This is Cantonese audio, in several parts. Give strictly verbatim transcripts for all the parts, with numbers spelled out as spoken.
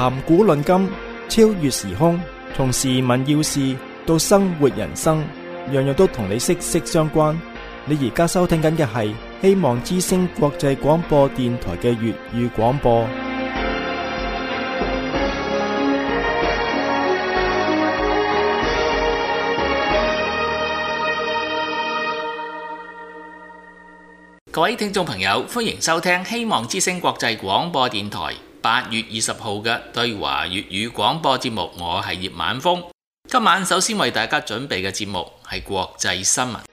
談古論今，超越時空，從時聞要事到生活人生，樣樣都同你息息相關。你而家收聽緊嘅係希望之聲國際廣播電台嘅粵語廣播。 各位聽眾朋友，歡迎收聽希望之聲國際廣播電台八月二十號嘅對華粵語廣播節目，我係葉晚風。今晚首先為大家準備嘅節目係國際新聞。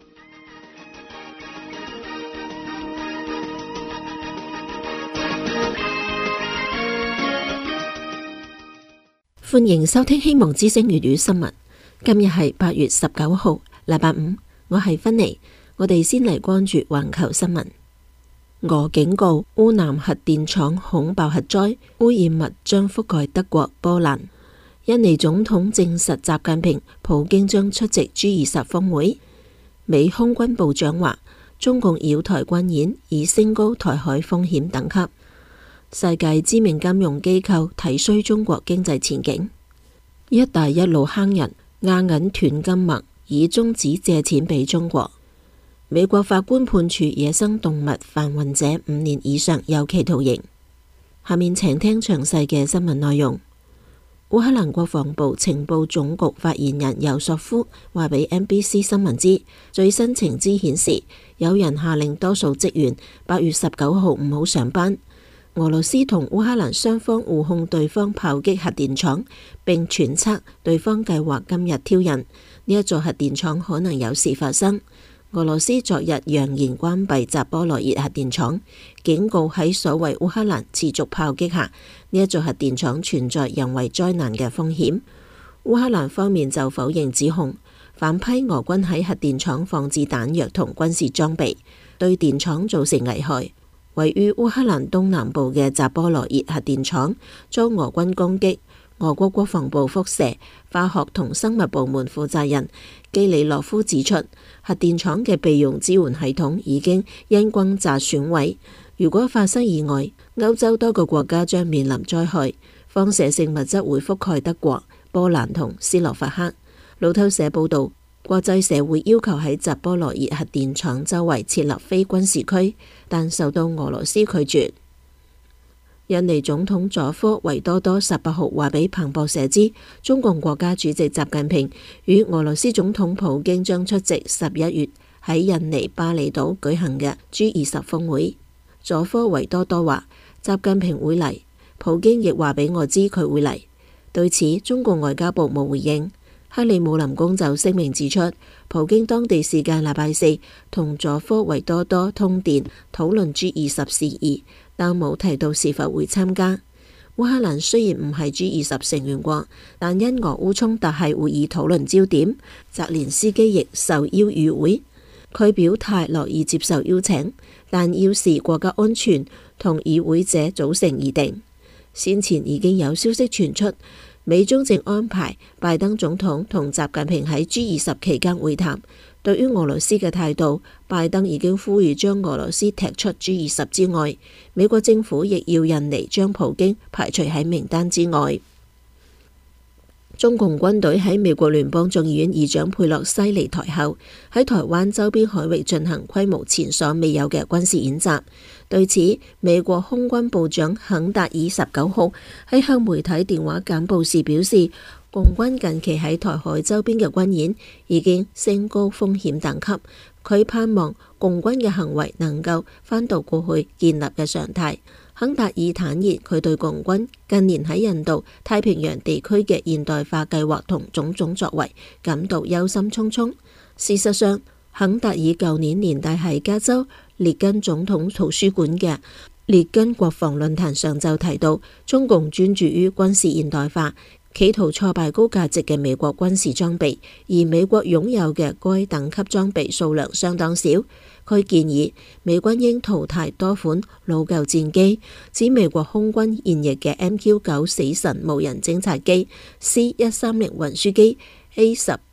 歡迎收聽希望之聲粵語新聞。今日係八月十九號，禮拜五，我係芬妮。我哋先嚟關注環球新聞。俄警告烏南核電廠恐爆核災，污染物將覆蓋德國、波蘭。印尼總統證實習近平、普京將出席 G 二十峰會。美空軍部長話，中共擾台軍演已升高台海風險等級。世界知名金融機構睇衰中國經濟前景。一帶一路坑人，亞銀斷金脈，已終止借錢俾中國。美國法官判處野生動物販運者五年以上有期徒刑。下面請聽詳細嘅新聞內容。烏克蘭國防部情報總局發言人尤索夫話俾 N B C 新聞知，最新情資顯示，有人下令多數職員八月十九號唔好上班。俄羅斯同烏克蘭雙方互控對方炮擊核電廠，並揣測對方計劃今日挑釁，呢一座核電廠可能有事發生。俄羅斯昨日揚言關閉扎波羅熱核電廠，警告喺所謂烏克蘭持續炮擊下，呢一座核電廠存在人為災難嘅風險。烏克蘭方面就否認指控，反批俄軍喺核電廠放置彈藥同軍事裝備，對電廠造成危害。位於烏克蘭東南部嘅扎波羅熱核電廠遭俄軍攻擊。俄國國防部輻射、化學同生物部門負責人基里諾夫指出，核電廠嘅備用支援系統已經因轟炸損毀。如果發生意外，歐洲多個國家將面臨災害，放射性物質會覆蓋德國、波蘭同斯洛伐克。路透社報道，國際社會要求喺扎波羅熱核電廠周圍設立非軍事區，但受到俄羅斯拒絕。印尼總統佐科維多多十八號話俾彭博社知，中共國家主席習近平與俄羅斯總統普京將出席十一月喺印尼巴厘島舉行嘅 G 二十峰會。佐科維多多話，習近平會嚟，普京亦話俾我知佢會嚟。對此，中共外交部冇回應。克里姆林宮就聲明指出，普京當地時間禮拜四同佐科維多多通電討論 G 二十事宜，但冇提到是否會參加。烏克蘭雖然唔係 G 二十成員國，但因俄烏衝突係會議討論焦點，澤連斯基亦受邀與會。佢表態樂意接受邀請，但要視國家安全同與會者組成而定。先前已經有消息傳出，美中正安排拜登總統同習近平喺 G 二十期間會談。對於俄羅斯嘅態度，拜登已經呼籲將俄羅斯踢出 G 二十之外，美國政府亦要印尼將普京排除喺名單之外。中共軍隊喺美國聯邦眾議院議長佩洛西離台後，喺台灣周邊海域進行規模前所未有嘅軍事演習。對此，美國空軍部長肯達爾十九號喺向媒體電話簡報時表示，共軍近期喺台海周邊嘅軍演已經升高風險等級，佢盼望共軍嘅行為能夠返到過去建立嘅常態。肯達爾坦言，佢對共軍近年喺印度太平洋地區嘅現代化計劃同種種作為感到憂心忡忡。事實上，肯達爾舊年年底喺加州列根總統圖書館嘅列根國防論壇上就提到，中共專注於軍事現代化，企圖挫敗高價值嘅美國軍事裝備，而美國擁有嘅該等級裝備數量相當少。佢建議美軍應淘汰多款老舊戰機，指美國空軍現役嘅 M Q 九死神無人偵察機、C 一三零運輸機、A 十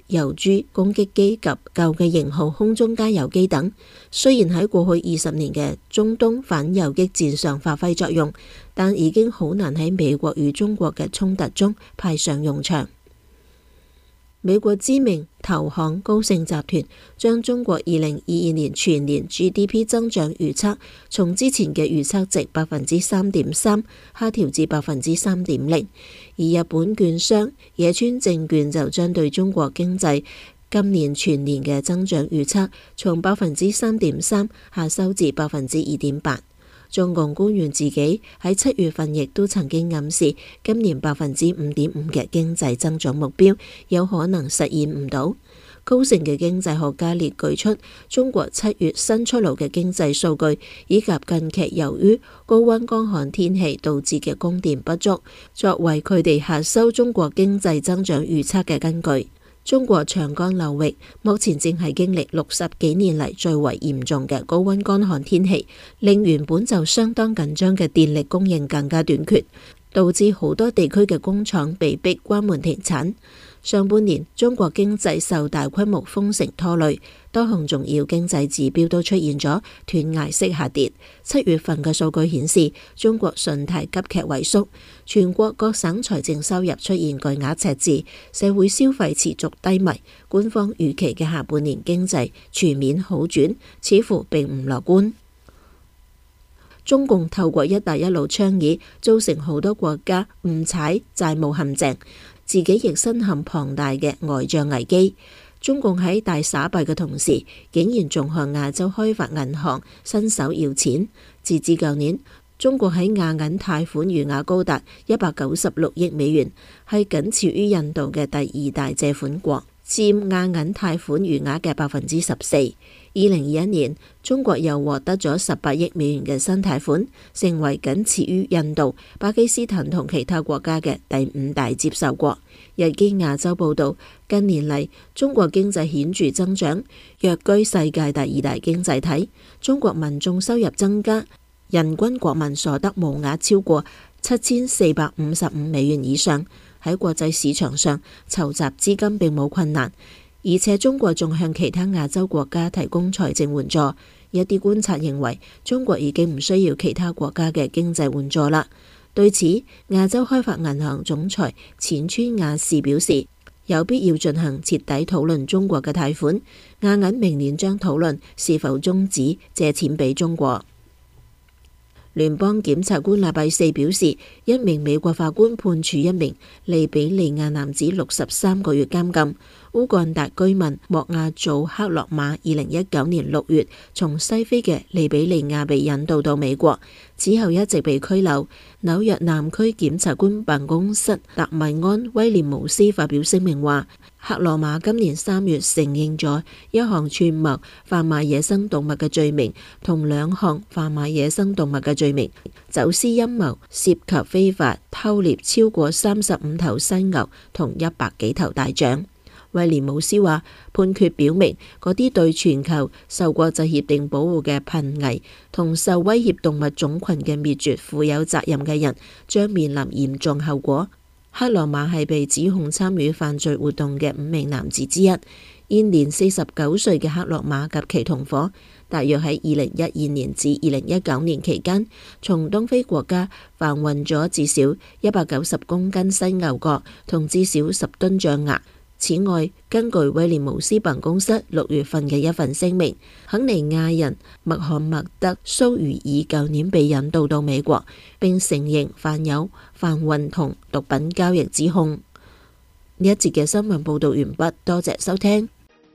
遊珠攻擊機及舊嘅型號空中加油機等，雖然喺過去二十年嘅中東反游擊戰上發揮作用，但已經好難喺美國與中國嘅衝突中派上用場。美國知名投行高盛集團將中國二零二二年全年 G D P 增長預測從之前嘅預測值百分之三點三下調至百分之三點零，而日本券商野村證券就將對中國經濟今年全年嘅增長預測從百分之三點三下修至百分之二點八。中共官員自己喺七月份亦都曾經暗示，今年百分之五點五嘅經濟增長目標有可能實現唔到。高盛嘅經濟學家列舉出中國七月新出爐嘅經濟數據，以及近期由於高溫乾旱天氣導致嘅供電不足，作為佢哋下修中國經濟增長預測嘅根據。中國長江流域目前正係經歷六十幾年嚟最為嚴重嘅高溫乾旱天氣，令原本就相當緊張嘅電力供應更加短缺，導致好多地區嘅工廠被迫關門停產。上半年中國經濟受大規模封城拖累，多項重要經濟指標都出現咗斷崖式下跌。七月份嘅數據顯示，中國信貸急劇萎縮，全國各省財政收入出現巨額赤字，社會消費持續低迷。官方預期嘅下半年經濟全面好轉，似乎並唔樂觀。中共透過一帶一路倡議，造成好多國家誤踩債務陷阱，自己亦身陷龐大嘅外賬危機。中共喺大撒幣嘅同時，竟然仲向亞洲開發銀行伸手要錢。截至舊年，中國喺亞銀貸款餘額高達一百九十六億美元，係僅次於印度嘅第二大借款國，佔亞銀貸款餘額嘅百分之十四。二零二一年，中國又獲得咗十八億美元嘅新貸款，成為僅次於印度、巴基斯坦同其他國家嘅第五大接受國。日經亞洲報道，近年嚟中國經濟顯著增長，躍居世界第二大經濟體。中國民眾收入增加，人均國民所得無額超過七千四百五十五美元以上，喺國際市場上籌集資金並冇困難。而且中國仲向其他亞洲國家提供財政援助，一啲觀察認為中國已經唔需要其他國家嘅經濟援助啦。對此，亞洲開發銀行總裁淺川雅士表示，有必要進行徹底討論中國嘅貸款。亞銀明年將討論是否終止借錢俾中國。聯邦檢察官禮拜四表示，一名美國法官判處一名利比里亞男子六十三個月監禁。烏干達居民莫亞祖克洛馬二零一九年六月從西非嘅利比里亞被引渡到美國，之後一直被拘留。紐約南區檢察官辦公室達米安威廉姆斯發表聲明話，克羅馬今年三月承認咗一項串謀販賣野生動物嘅罪名，同兩項販賣野生動物嘅罪名。走私陰謀涉及非法偷獵超過三十五頭犀牛同一百幾頭大象。威廉姆斯話，判決表明嗰啲對全球受國際協定保護嘅瀕危同受威脅動物種群嘅滅絕負有責任嘅人將面臨嚴重後果。克羅馬係被指控參與犯罪活動嘅五名男子之一。現年四十九歲嘅克羅馬及其同夥，大約喺二零一二年至二零一九年期間，從東非國家販運咗至少一百九十公斤犀牛角同至少十噸象牙。此外，根據威廉姆斯辦公室六月份嘅一份聲明，肯尼亞人麥罕默德蘇如爾舊年被引渡到美國，並承認犯有販運同毒品交易指控。呢一節嘅新聞報道完畢，多謝收聽。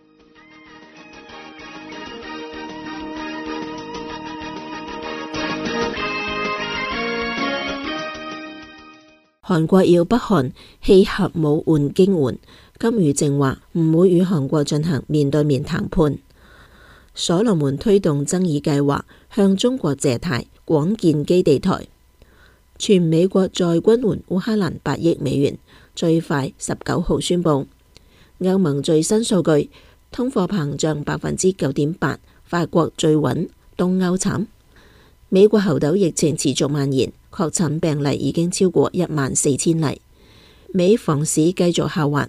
韓國要北韓棄核武換經援，金與正話唔會與韓國進行面對面談判。所羅門推動爭議計劃，向中國借貸廣建基地台。全美國再軍援烏克蘭八億美元，最快十九號宣布。歐盟最新數據，通貨膨脹百分之九點八，法國最穩，東歐慘。美國猴痘疫情持續蔓延，確診病例已經超過一萬四千例。美房市繼續下滑，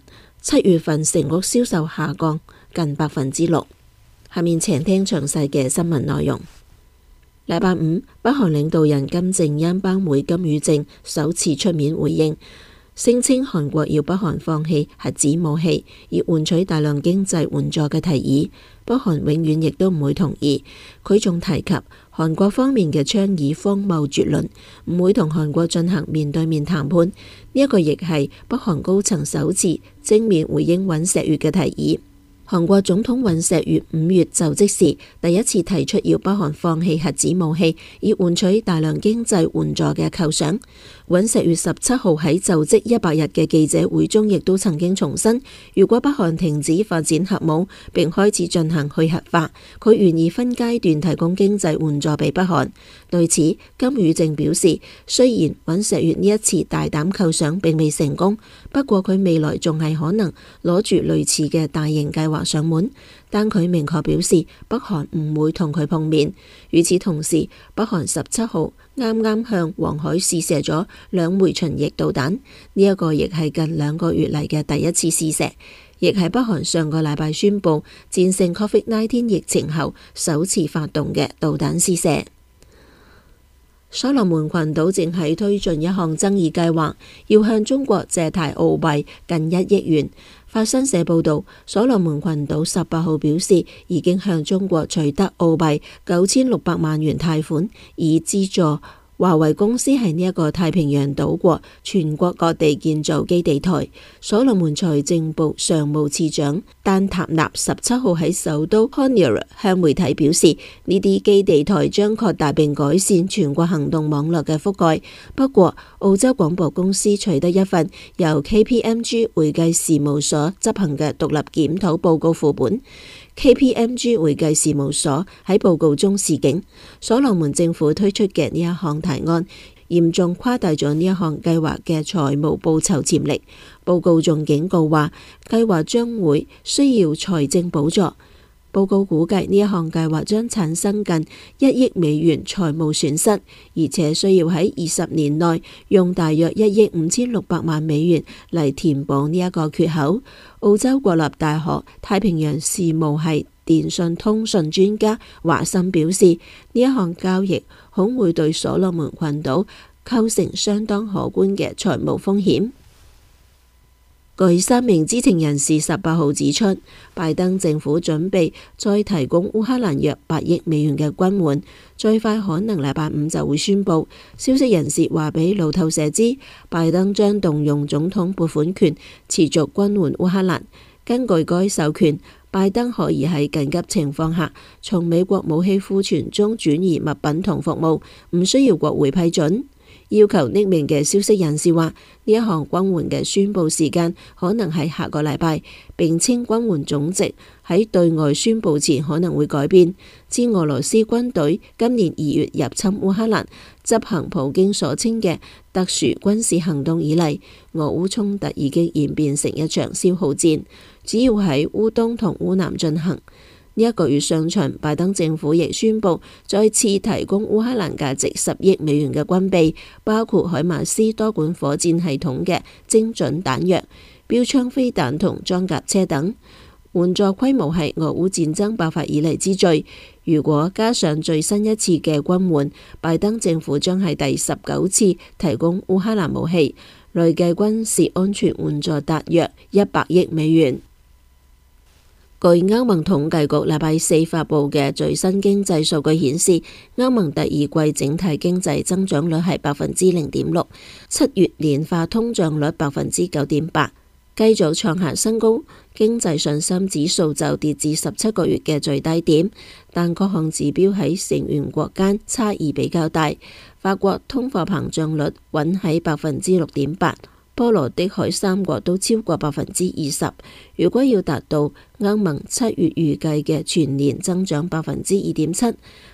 七月份成屋銷售下降近百分之六。下面請聽詳細嘅新聞內容。禮拜五，北韓領導人金正恩班妹金與正首次出面回應，聲稱韓國要北韓放棄核子武器，以換取大量經濟援助嘅提議，北韓永遠亦都唔會同意。佢仲提及韓國方面嘅倡議荒謬絕倫，唔會同韓國進行面對面談判。呢一個亦係北韓高層首次正面回應尹錫悅嘅提議。韓國總統尹錫悅五月就職時第一次提出要北韓放棄核子武器，以換取大量經濟援助嘅構想。尹錫悅十七號喺就職一百日嘅記者會中，亦都曾經重申，如果北韓停止發展核武並開始進行去核化，佢願意分階段提供經濟援助俾北韓。對此，金與正表示，雖然尹錫悅呢一次大膽構想並未成功，不過佢未來仲係可能攞住類似嘅大型計劃上門，但佢明確表示北韓唔會同佢碰面。與此同時，北韓十七號啱啱向黃海試射咗兩枚巡弋導彈，呢一個亦係近兩個月嚟嘅第一次試射，亦係北韓上個禮拜宣布戰勝 Covid 十九 疫情後首次發動嘅導彈試射。所羅門群島正喺推進一項爭議計劃，要向中國借貸澳幣近一億元。法新社報道，所羅門群島十八號表示，已經向中國取得澳幣九千六百萬元貸款，以資助華為公司喺呢一個太平洋島國全國各地建造基地台。所羅門財政部常務次長丹塔納十七號喺首都 Honiara 向媒體表示，呢啲基地台將擴大並改善全國行動網絡嘅覆蓋。不過，澳洲廣播公司取得一份由 K P M G 會計事務所執行嘅獨立檢討報告副本。K P M G 會計事務所喺報告中示警，所羅門政府推出嘅呢一項提案嚴重誇大咗呢一項計劃嘅財務報酬潛力。報告仲警告話，計劃將會需要財政補助。報告估計呢一項計劃將產生近一億美元財務損失，而且需要喺二十年內用大約一億五千六百萬美元嚟填補呢一個缺口。澳洲國立大學太平洋事務系電訊通訊專家華森表示，呢一項交易恐會對所羅門群島構成相當可觀嘅財務風險。據三名知情人士十八號指出，拜登政府準備再提供烏克蘭約八億美元嘅軍援，最快可能禮拜五就會宣布。消息人士話俾路透社知，拜登將動用總統撥款權持續軍援烏克蘭。根據該授權，拜登可以喺緊急情況下從美國武器庫存中轉移物品同服務，唔需要國會批准。要求匿名嘅消息人士話，呢一項軍援嘅宣佈時間可能係下個禮拜，並稱軍援總值喺對外宣佈前可能會改變。自俄羅斯軍隊今年二月入侵烏克蘭，執行普京所稱嘅特殊軍事行動以嚟，俄烏衝突已經演變成一場消耗戰，主要喺烏東同烏南進行。呢一個月上旬，拜登政府亦宣布再次提供烏克蘭價值十億美元嘅軍備，包括海馬斯多管火箭系統嘅精準彈藥、標槍飛彈同裝甲車等。援助規模係俄烏戰爭爆發以嚟之最。如果加上最新一次嘅軍援，拜登政府將係第十九次提供烏克蘭武器，累計軍事安全援助達約一百億美元。據歐盟統計局禮拜四發佈嘅最新經濟數據顯示，歐盟第二季整體經濟增長率係百分之零點六，七月年化通脹率百分之九點八，繼續創下新高。經濟信心指數就跌至十七個月嘅最低點，但各項指標喺成員國間差異比較大。法國通貨膨脹率穩喺百分之六點八。波羅的海三國都超過百分之二十。如果要達到歐盟七月預計嘅全年增長百分之二點七，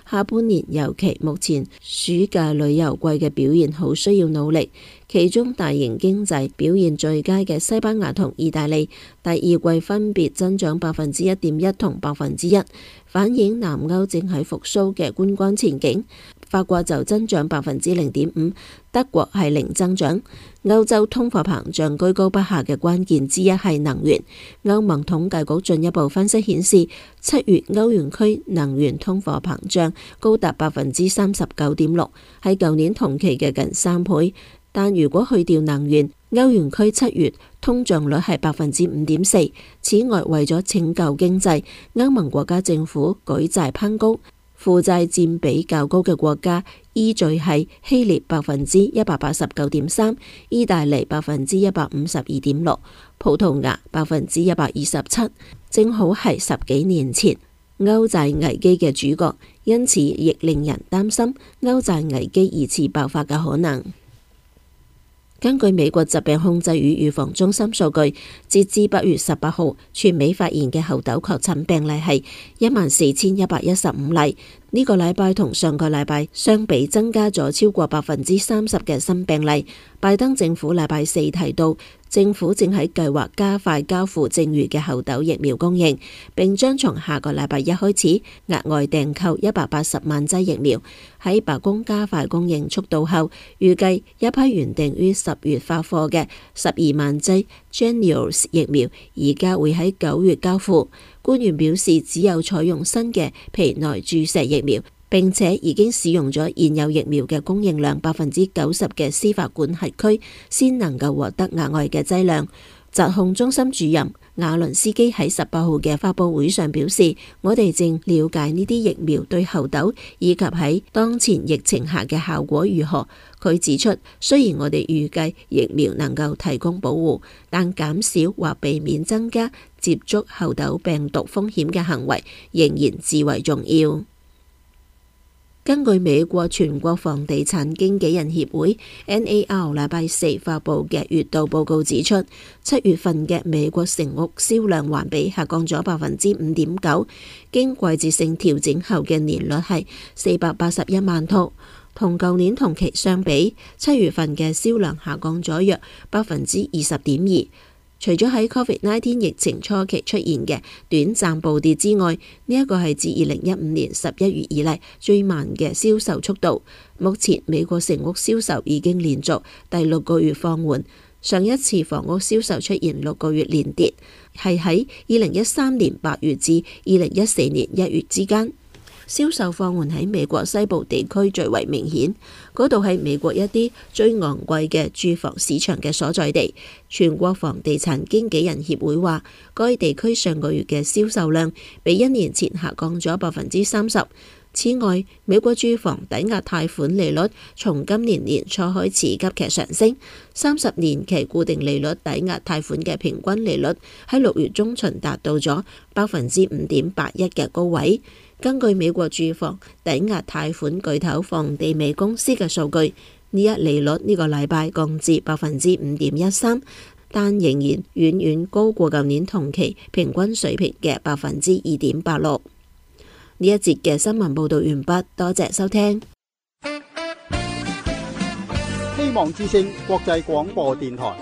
下半年尤其目前暑假旅遊季嘅表現好需要努力，其中大型經濟表現最佳嘅西班牙同意大利第二季分別增長百分之一點一同百分之一，反映南歐正喺復甦嘅觀光前景。法國就增長百分之零點五，德國係零增長。歐洲通貨膨脹居高不下嘅關鍵之一係能源。歐盟統計局進一步分析顯示，七月歐元區能源通貨膨脹高達百分之三十九點六，係舊年同期嘅近三倍。但如果去掉能源，歐元區七月通脹率係百分之五點四。此外，為咗拯救經濟，歐盟國家政府舉債攀高。負債佔比較高嘅國家依序係希臘百分之一百八十九點三，意大利百分之一百五十二點六，葡萄牙百分之一百二十七，正好係十幾年前歐債危機嘅主角，因此亦令人擔心歐債危機二次爆發嘅可能。根據美國疾病控制與預防中心數據，截至八月十八號，全美發現嘅猴痘確診病例係一萬四千一百一十五例。呢個禮拜同上個禮拜相比，增加咗超過百分之三十嘅新病例。拜登政府禮拜四提到，政府正喺計劃加快交付剩餘嘅猴痘疫苗供應，並將從下個禮拜一開始額外訂購一百八十萬劑疫苗。喺白宮加快供應速度後，預計一批原定於十月發貨嘅十二萬劑 Jynneos 疫苗，而家會喺九月交付。官員表示，只有採用新嘅皮內注射疫苗，並且已經使用咗現有疫苗嘅供應量百分之九十嘅司法管轄區，先能夠獲得額外嘅劑量。疾控中心主任亞倫斯基喺十八號嘅發佈會上表示，我哋正了解呢啲疫苗對猴痘以及喺當前疫情下嘅效果如何。佢指出，雖然我哋預計疫苗能夠提供保護，但減少或避免增加接觸猴痘病毒風險嘅行為仍然至為重要。根據美國全國房地產經紀人協會 N A R 禮拜四發佈嘅月度報告指出，七月份嘅美國成屋銷量環比下降咗百分之五點九，經季節性調整後嘅年率係四百八十一萬套，同舊年同期相比，七月份嘅銷量下降咗約百分之二十點二。除咗喺 Covid 十九 疫情初期出現嘅短暫暴跌之外，呢一個係自二零一五年十一月以嚟最慢嘅銷售速度。目前美國成屋銷售已經連續第六個月放緩，上一次房屋銷售出現六個月連跌，係喺二零一三年八月至二零一四年一月之間。銷售放緩喺美國西部地區最為明顯，嗰度係美國一啲最昂貴嘅住房市場嘅所在地。全國房地產經紀人協會話，該地區上個月嘅銷售量比一年前下降咗百分之三十。此外，美國住房抵押貸款利率從今年年初開始急劇上升，三十年期固定利率抵押貸款嘅平均利率喺六月中旬達到咗百分之五點八一嘅高位。根據美國住房抵押貸款巨頭房地美公司嘅數據，呢一利率呢個禮拜降至百分之五點一三，但仍然遠遠高過舊年同期平均水平嘅百分之二點八六。呢一節嘅新聞報道完畢，多謝收聽。 希望之聲國際廣播電台。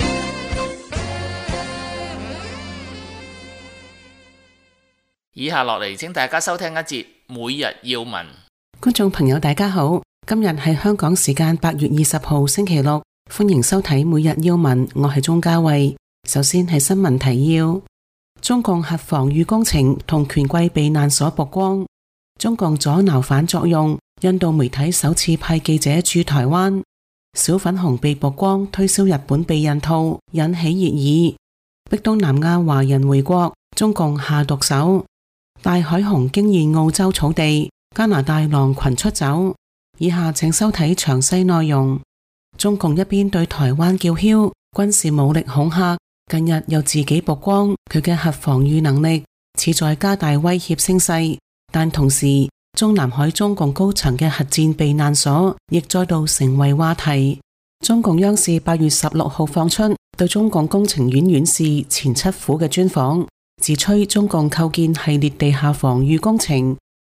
以下落嚟，請大家收聽一節每日要聞。 觀眾朋友大家好，今日係香港時間八月二十號星期六，歡迎收睇每日要聞，我係鍾嘉慧。首先係新聞提要：中共核防禦工程同權貴避難所曝光，中共阻撓反作用，印度媒體首次派記者駐台灣，小粉紅被曝光推銷日本避孕套，引起熱議。逼東南亞華人回國，中共下毒手。大海熊驚現澳洲草地，加拿大狼群出走。以下請收睇詳細內容。中共一邊對台灣叫囂，軍事武力恐嚇，近日又自己曝光佢嘅核防禦能力，似在加大威脅聲勢。但同時，中南海中共高層嘅核戰避難所亦再度成為話題。中共央視八月十六號放出對中共工程院院士錢七虎嘅專訪，自吹中共構建系列地下防禦工程，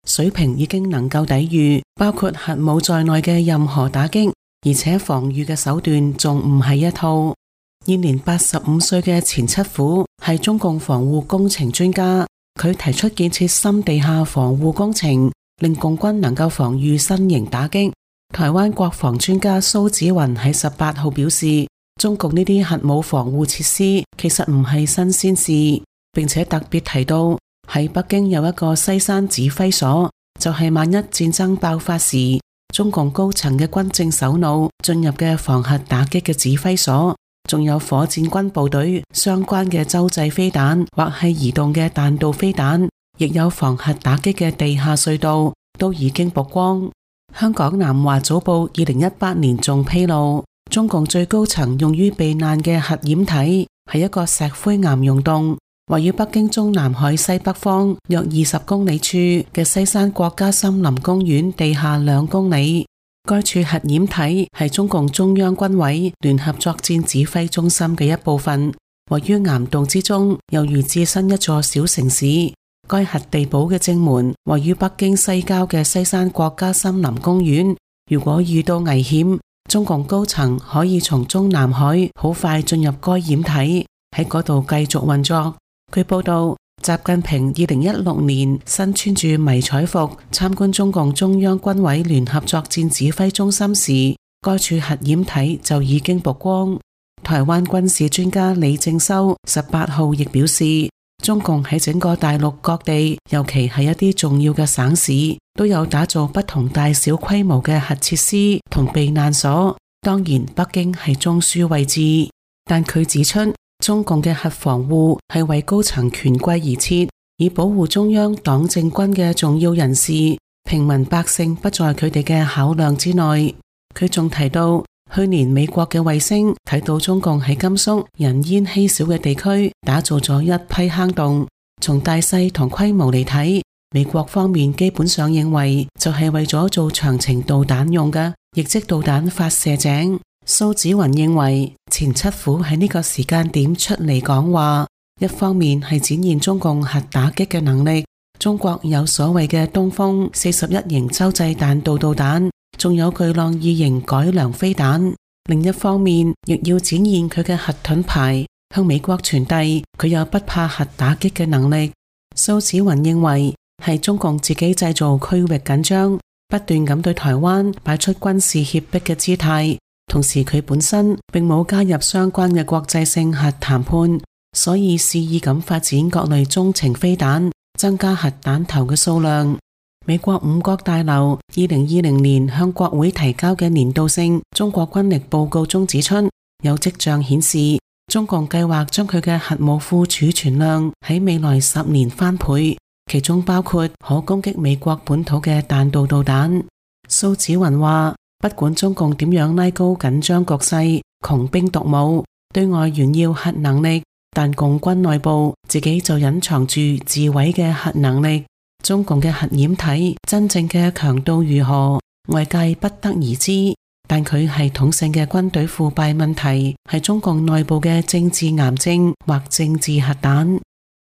水平已經能夠抵禦包括核武在內嘅任何打擊，而且防禦嘅手段仲唔係一套。現年八十五歲嘅錢七虎係中共防護工程專家，佢提出建設深地下防護工程，令共軍能夠防禦新型打擊。台灣國防專家蘇紫雲喺十八號表示，中共呢啲核武防護設施其實唔係新鮮事，並且特別提到喺北京有一個西山指揮所，就係萬一戰爭爆發時，中共高層嘅軍政首腦進入嘅防核打擊嘅指揮所，仲有火箭軍部隊相關嘅洲際飛彈或係移動嘅彈道飛彈，亦有防核打擊嘅地下隧道，都已經曝光。香港南華早報二零一八年仲披露，中共最高層用於避難嘅核掩體係一個石灰岩溶洞，位於北京中南海西北方約二十公里處嘅西山國家森林公園地下兩公里。該處核掩體係中共中央軍委聯合作戰指揮中心嘅一部分，位於岩洞之中，猶如置身一座小城市。該核地堡嘅正門位於北京西郊嘅西山國家森林公園。如果遇到危險，中共高層可以從中南海好快進入該掩體，喺嗰度繼續運作。據報道，習近平二零一六年身穿住迷彩服參觀中共中央軍委聯合作戰指揮中心時，該處核掩體就已經曝光。台灣軍事專家李正修十八號亦表示，中共喺整個大陸各地，尤其係一啲重要嘅省市，都有打造不同大小規模嘅核設施同避難所。當然，北京係中樞位置，但佢指出，中共嘅核防護係為高層權貴而設，以保護中央黨政軍嘅重要人士，平民百姓不在佢哋嘅考量之內。佢仲提到，去年美國嘅衛星睇到中共喺甘肅人煙稀少嘅地區打造咗一批坑洞，從大細同規模嚟睇，美國方面基本上認為就係為咗做長程導彈用嘅，亦即導彈發射井。蘇紫雲認為，錢七虎喺呢個時間點出嚟講話，一方面係展現中共核打擊嘅能力，中國有所謂嘅東風四十一型洲際彈道導彈，仲有巨浪二型改良飛彈。另一方面，亦要展現佢嘅核盾牌，向美國傳遞佢有不怕核打擊嘅能力。蘇紫雲認為，係中共自己製造區域緊張，不斷咁對台灣擺出軍事脅迫嘅姿態。同時佢本身並冇加入相關嘅國際性核談判，所以肆意咁發展各類中程飛彈，增加核彈頭嘅數量。美國五角大樓二零二零年向國會提交嘅年度性中國軍力報告中指出，有跡象顯示中共計劃將佢嘅核武庫儲存量喺未來十年翻倍，其中包括可攻擊美國本土嘅彈道導彈。蘇紫雲話，不管中共點樣拉高緊張局勢，窮兵黷武，對外炫耀核能力，但共軍內部自己就隱藏住自毀嘅核能力。中共嘅核掩體真正嘅強度如何，外界不得而知，但佢系統性嘅軍隊腐敗問題係中共內部嘅政治癌症或政治核彈。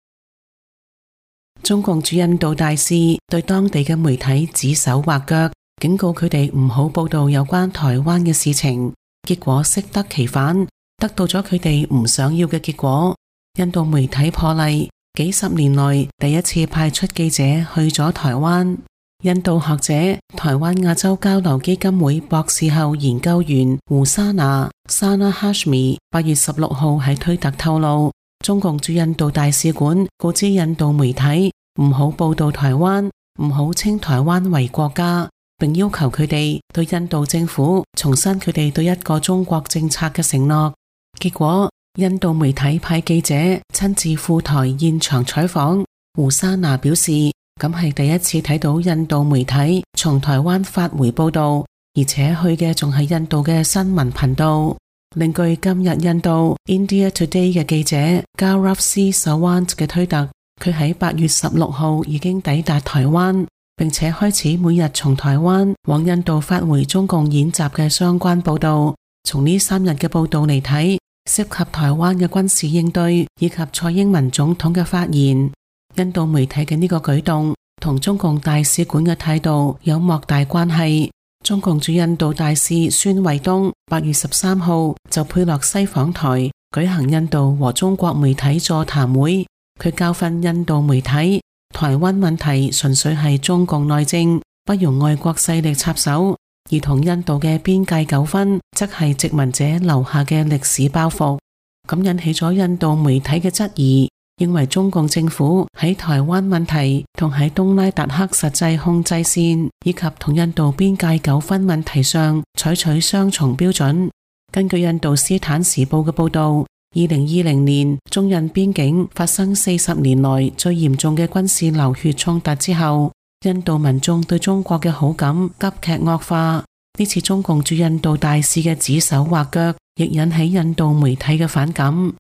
中共駐印度大使對當地嘅媒體指手畫腳，警告佢哋唔好報道有關台灣嘅事情，結果適得其反，得到咗佢哋唔想要嘅結果。印度媒體破例，幾十年來第一次派出記者去咗台灣。印度學者、台灣亞洲交流基金會博士後研究員胡沙娜 Sana Hashmi 八月十六號喺推特透露，中共駐印度大使館告知印度媒體唔好報道台灣，唔好稱台灣為國家，並要求佢哋對印度政府重申佢哋對一個中國政策嘅承諾。結果印度媒體派記者親自赴台現場採訪，胡沙娜表示，咁係第一次睇到印度媒體從台灣發回報道，而且去嘅仲係印度嘅新聞頻道。另據今日印度 India Today 嘅記者 Gaurav C. Sawant 嘅推特，佢喺八月十六號已經抵達台灣，並且開始每日從台灣往印度發回中共演習嘅相關報道。從呢三日嘅報道嚟睇，涉及台灣嘅軍事應對以及蔡英文總統嘅發言，印度媒體嘅呢個舉動同中共大使館嘅態度有莫大關係。中共駐印度大使孫衛東八月十三號就佩洛西訪台舉行印度和中國媒體座談會，佢教訓印度媒體，台灣問題純粹係中共內政，不容外國勢力插手，而同印度嘅邊界糾紛則係殖民者留下嘅歷史包袱。咁引起咗印度媒體嘅質疑，認為中共政府喺台灣問題同喺東拉達克實際控制線以及同印度邊界糾紛問題上採取雙重標準。根據印度斯坦時報嘅報道，二零二零年中印邊境發生四十年來最嚴重嘅軍事流血衝突之後，印度民眾對中國嘅好感急劇惡化。呢次中共駐印度大使嘅指手畫腳，亦引起印度媒體嘅反感。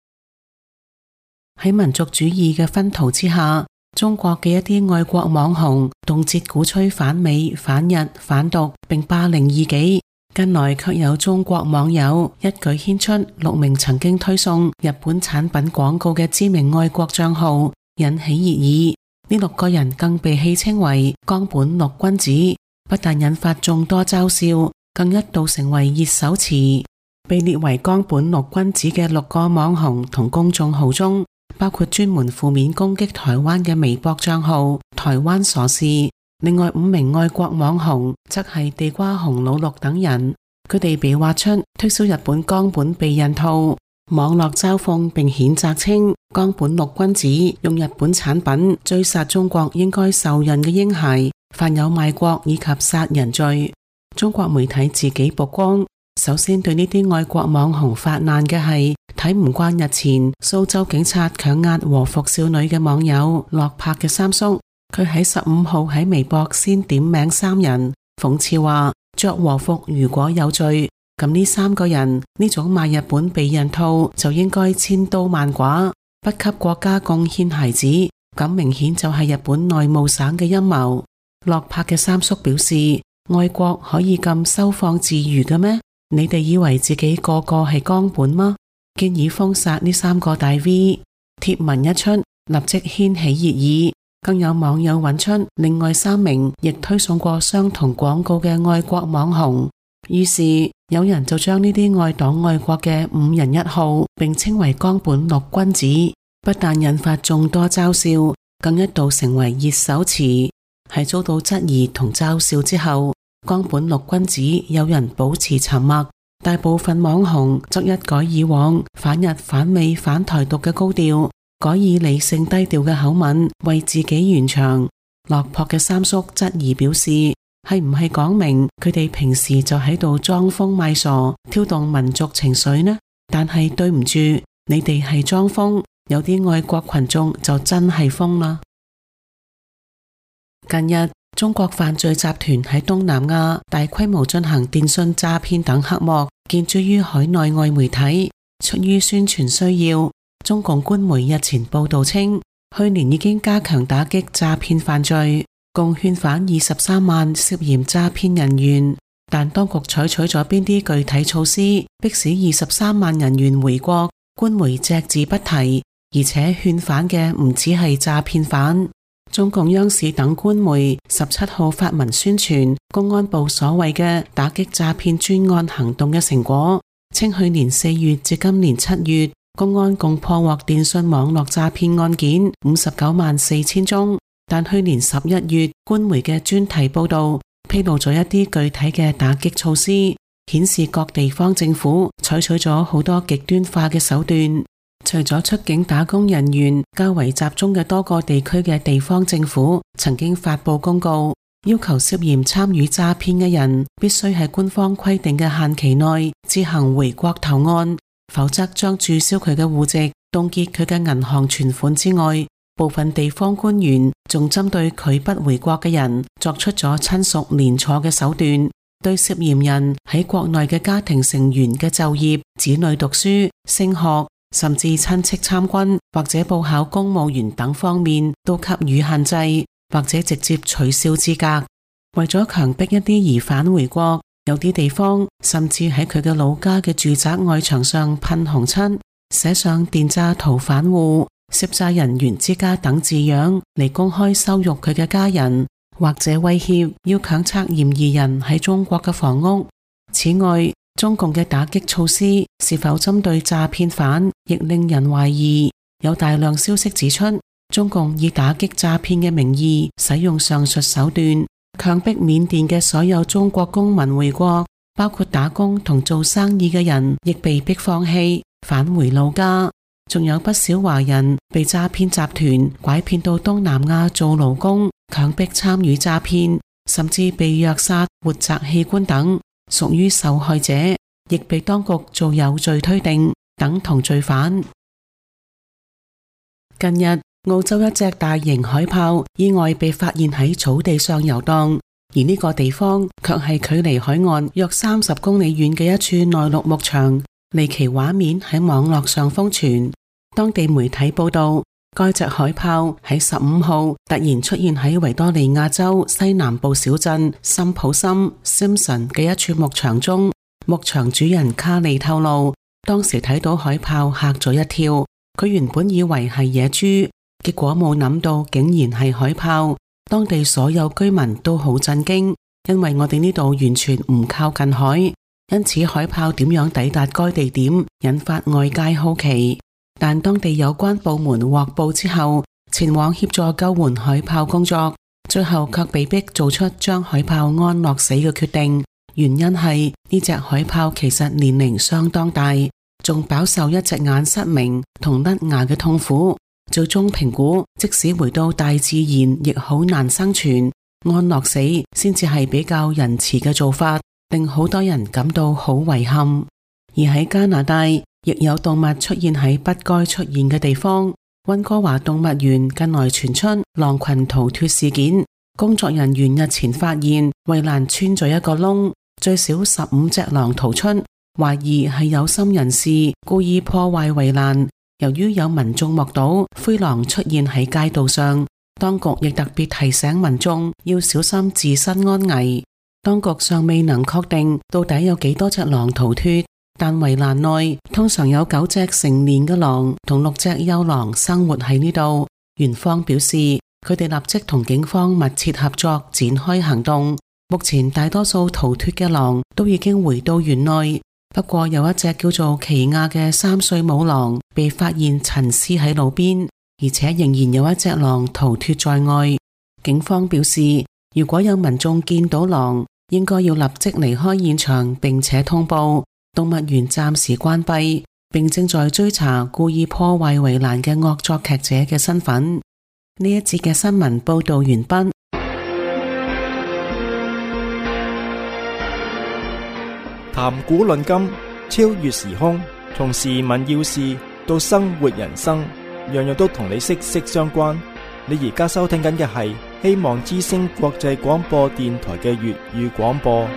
喺民族主義嘅熏陶之下，中國嘅一啲愛國網紅動輒鼓吹反美、反日、反獨，並霸凌異己。近來卻有中國網友一舉牽出六名曾經推送日本產品廣告嘅知名愛國賬號，引起熱議。呢六個人更被戲稱為岡本六君子，不但引發眾多嘲笑，更一度成為熱搜詞。被列為岡本六君子嘅六個網紅同公眾號中，包括專門負面攻擊台灣嘅微博賬號台灣傻事，另外五名愛國網紅則係地瓜紅老六等人，佢哋被挖出推銷日本岡本避孕套，網絡嘲諷並譴責稱岡本六君子用日本產品追殺中國應該受孕嘅嬰孩，犯有賣國以及殺人罪。中國媒體自己曝光，首先對呢啲愛國網紅發難嘅係睇唔慣日前蘇州警察強壓和服少女嘅網友落魄嘅三叔，佢喺十五號喺微博先點名三人，諷刺話着和服如果有罪，咁呢三個人呢種賣日本避孕套就應該千刀萬剮，不給國家貢獻孩子，咁明顯就係日本內務省嘅陰謀。落魄嘅三叔表示，愛國可以咁收放自如嘅咩？你哋以為自己個個係岡本嗎？建議封殺呢三個大 V。 貼文一出，立即掀起熱議，更有網友揾出另外三名亦推送過相同廣告嘅愛國網紅，於是有人就將呢啲愛黨愛國嘅五人一號並稱為岡本六君子，不但引發眾多嘲笑，更一度成為熱搜詞。喺遭到質疑同嘲笑之後，岡本六君子有人保持沉默，大部分網紅則一改以往反日反美反台獨嘅高調，改以理性低調嘅口吻為自己圓場。落魄嘅三叔質疑表示，係唔係講明佢哋平時就喺度裝瘋賣傻，挑動民族情緒呢？但係對唔住，你哋係裝瘋，有啲愛國群眾就真係瘋啦。近日，中國犯罪集團喺東南亞大規模進行電信詐騙等黑幕，見諸於海內外媒體。出於宣傳需要，中共官媒日前報道稱，去年已經加強打擊詐騙犯罪，共勸返二十三萬涉嫌詐騙人員。但當局採取咗邊啲具體措施，迫使二十三萬人員回國，官媒隻字不提，而且勸返嘅唔只係詐騙犯。中共央視等官媒十七號發文宣傳公安部所謂嘅打擊詐騙專案行動嘅成果，稱去年四月至今年七月，公安共破獲電信網絡詐騙案件五十九萬四千宗。但去年十一月，官媒嘅專題報道披露咗一啲具體嘅打擊措施，顯示各地方政府採取咗好多極端化嘅手段。除咗出境打工人員較為集中嘅多個地區嘅地方政府曾經發布公告，要求涉嫌參與詐騙嘅人必須喺官方規定嘅限期內自行回國投案，否則將註銷佢嘅戶籍、凍結佢嘅銀行存款之外，部分地方官員仲針對拒不回國嘅人作出咗親屬連坐嘅手段，對涉嫌人喺國內嘅家庭成員嘅就業、子女讀書、升學，甚至親戚參軍或者報考公務員等方面都給予限制，或者直接取消資格。為咗強迫一啲疑犯回國，有啲地方甚至喺佢嘅老家嘅住宅外牆上噴紅漆，寫上電詐逃犯戶， 涉債人袁之家等字樣嚟公開羞辱佢嘅家人，或者威脅要強拆嫌疑人喺中國嘅房屋。此外，中共嘅打擊措施是否針對詐騙犯，亦令人懷疑。有大量消息指出，中共以打擊詐騙嘅名義使用上述手段，強迫緬甸嘅所有中國公民回國，包括打工同做生意嘅人，亦被迫放棄返回老家。仲有不少華人被詐騙集團拐騙到東南亞做勞工，強迫參與詐騙，甚至被虐殺、活摘器官等，屬於受害者，亦被當局做有罪推定，等同罪犯。近日，澳洲一隻大型海豹意外被發現喺草地上遊蕩，而呢個地方卻係距離海岸約三十公里遠嘅一處內陸牧場。離奇畫面喺網絡上瘋傳，當地媒體報道，該隻海豹喺十五號突然出現喺維多利亞州西南部小鎮森普森 Simpson 嘅一處牧場中。牧場主人卡利透露，當時睇到海豹嚇咗一跳，佢原本以為係野豬，結果冇諗到竟然係海豹。當地所有居民都好震驚，因為我哋呢度完全唔靠近海。因此海豹點樣抵達該地點引發外界好奇，但當地有關部門獲報之後前往協助救援海豹工作，最後卻被迫做出將海豹安樂死嘅決定。原因係呢隻海豹其實年齡相當大，仲飽受一隻眼失明同甩牙嘅痛苦，最終評估即使回到大自然亦好難生存，安樂死先至係比較仁慈嘅做法，令好多人感到好遺憾。而喺加拿大，亦有動物出現喺不該出現嘅地方。溫哥華動物園近來傳出狼群逃脫事件，工作人員日前發現圍欄穿咗一個窿，最少十五隻狼逃出，懷疑係有心人士故意破壞圍欄。由於有民眾目睹灰狼出現喺街道上，當局亦特別提醒民眾要小心自身安危。當局尚未能確定到底有幾多隻狼逃脫，但圍欄內通常有九隻成年嘅狼同六隻幼狼生活喺呢度。園方表示，佢哋立即同警方密切合作，展開行動。目前大多數逃脫嘅狼都已經回到園內，不過有一隻叫做奇亞嘅三歲母狼被發現陳屍喺路邊，而且仍然有一隻狼逃脫在外。警方表示，如果有民眾見到狼，應該要立即離開現場並且通報。動物園暫時關閉，並正在追查故意破壞圍欄嘅惡作劇者嘅身份。呢一節嘅新聞報道完畢。 談古論今，超越時空，從時聞要事到生活人生，樣樣都同你息息相關。你而家收聽緊嘅係希望之聲國際廣播電台嘅粵語廣播。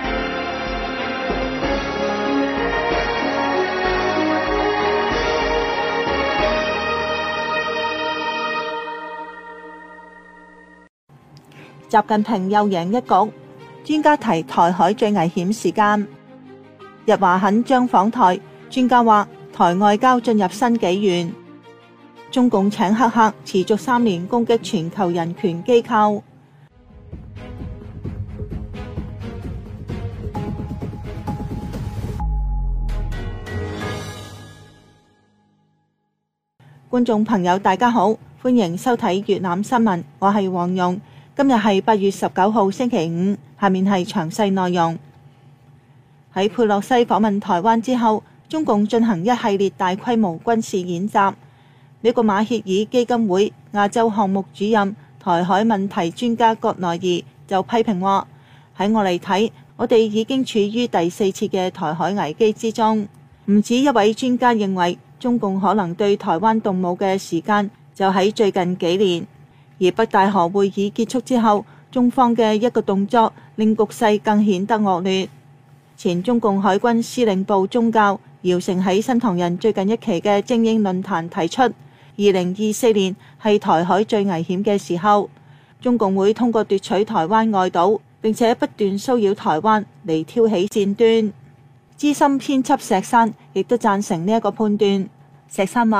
習近平又贏一局，專家提台海最危險時間。日華肯將訪台，專家話台外交進入新紀元。中共請黑客持續三年攻擊全球人權機構。觀眾朋友大家好，歡迎收睇粵覽新聞，我係黃蓉。今日係八月十九號星期五，下面係詳細內容。喺佩洛西訪問台灣之後，中共進行一系列大規模軍事演習。美國馬歇爾基金會亞洲項目主任、台海問題專家葛內爾就批評話：喺我嚟睇，我哋已經處於第四次嘅台海危機之中。唔止一位專家認為，中共可能對台灣動武嘅時間就喺最近幾年。而北戴河會議結束之後，中方嘅一個動作令局勢更顯得惡劣。前中共海軍司令部中校姚成喺新唐人最近一期嘅精英論壇提出，二零二四年係台海最危險嘅時候，中共會通過奪取台灣外島，並且不斷騷擾台灣嚟挑起戰端。資深編輯石山亦都贊成呢一個判斷。石山話：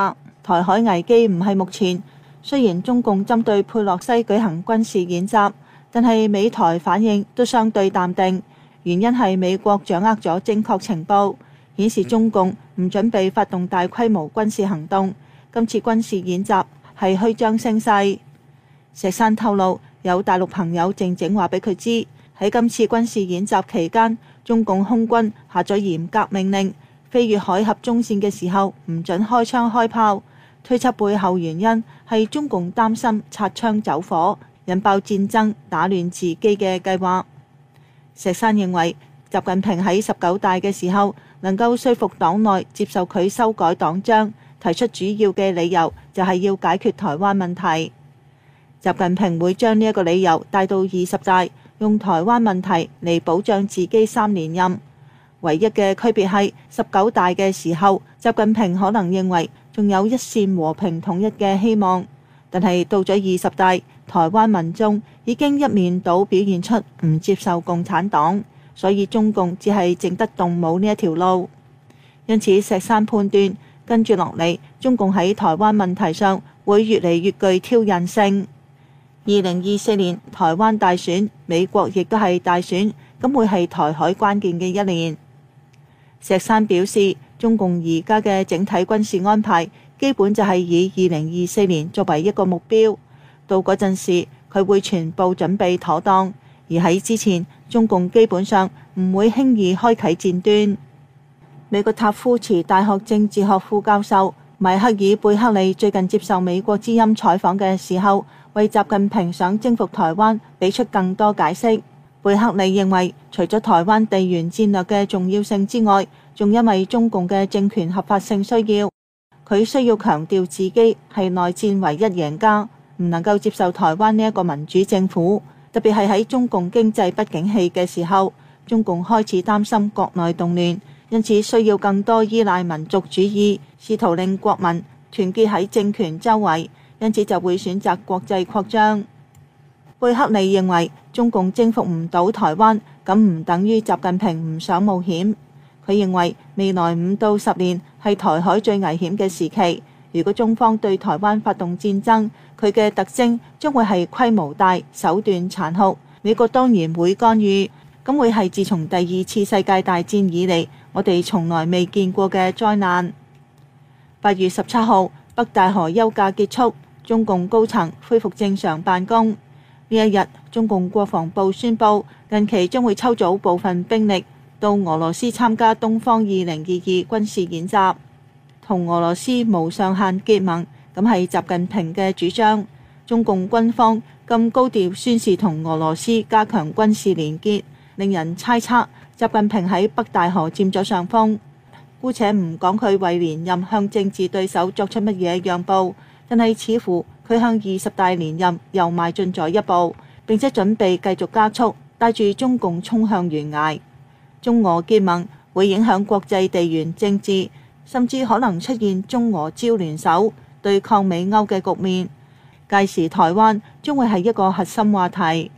台海危機唔係目前。雖然中共針對佩洛西舉行軍事演習，但係美台反應都相對淡定，原因係美國掌握咗正確情報，顯示中共唔準備發動大規模軍事行動。今次軍事演習係虛張聲勢。石山透露，有大陸朋友靜靜話俾佢知，喺今次軍事演習期間，中共空軍下咗嚴格命令，飛越海峽中線嘅時候唔准開槍開炮。推測背後原因係中共擔心擦槍走火，引爆戰爭，打亂自己嘅計劃。石山認為，習近平喺十九大嘅時候能夠說服黨內接受佢修改黨章，提出主要嘅理由就係要解決台灣問題。習近平會將呢一個理由帶到二十大，用台灣問題嚟保障自己三連任。唯一嘅區別係十九大嘅時候，習近平可能認為仲有一線和平統一嘅希望，但係到咗二十大，台灣民眾已經一面倒表現出唔接受共產黨，所以中共只係淨得動武呢一條路。因此，石山判斷跟住落嚟，中共喺台灣問題上會越嚟越具挑釁性。二零二四年台灣大選，美國亦都係大選，咁會係台海關鍵嘅一年。石山表示，中共而家嘅整體軍事安排基本就係以二零二四年作為一個目標，到嗰陣時佢會全部準備妥當，而喺之前中共基本上唔會輕易開啟戰端。美國塔夫茨大學政治學副教授邁克爾貝克利最近接受美國之音採訪嘅時候，為習近平想征服台灣俾出更多解釋。貝克利認為，除咗台灣地緣戰略嘅重要性之外，仲因為中共嘅政權合法性需要，佢需要強調自己係內戰唯一贏家，唔能夠接受台灣呢一個民主政府。特別係喺中共經濟不景氣嘅時候，中共開始擔心國內動亂，因此需要更多依賴民族主義，試圖令國民團結喺政權周圍，因此就會選擇國際擴張。貝克利認為，中共征服唔到台灣，咁唔等於習近平唔想冒險。佢認為未來五到十年係台海最危險嘅時期。如果中方對台灣發動戰爭，佢嘅特徵將會係規模大、手段殘酷。美國當然會干預，咁會係自從第二次世界大戰以嚟，我哋從來未見過嘅災難。八月十七號，北戴河休假結束，中共高層恢復正常辦公。呢一日，中共國防部宣布，近期將會抽組部分兵力到俄羅斯參加東方二零二二軍事演習，同俄羅斯無上限結盟，咁係習近平嘅主張。中共軍方咁高調宣示同俄羅斯加強軍事連結，令人猜測習近平喺北戴河佔咗上風。姑且唔講佢為連任向政治對手作出乜嘢讓步，但係似乎佢向二十大連任又邁進咗一步，並且準備繼續加速，帶住中共衝向懸崖。中俄結盟會影響國際地緣政治，甚至可能出現中俄朝聯手對抗美歐嘅局面。屆時台灣將會係一個核心話題。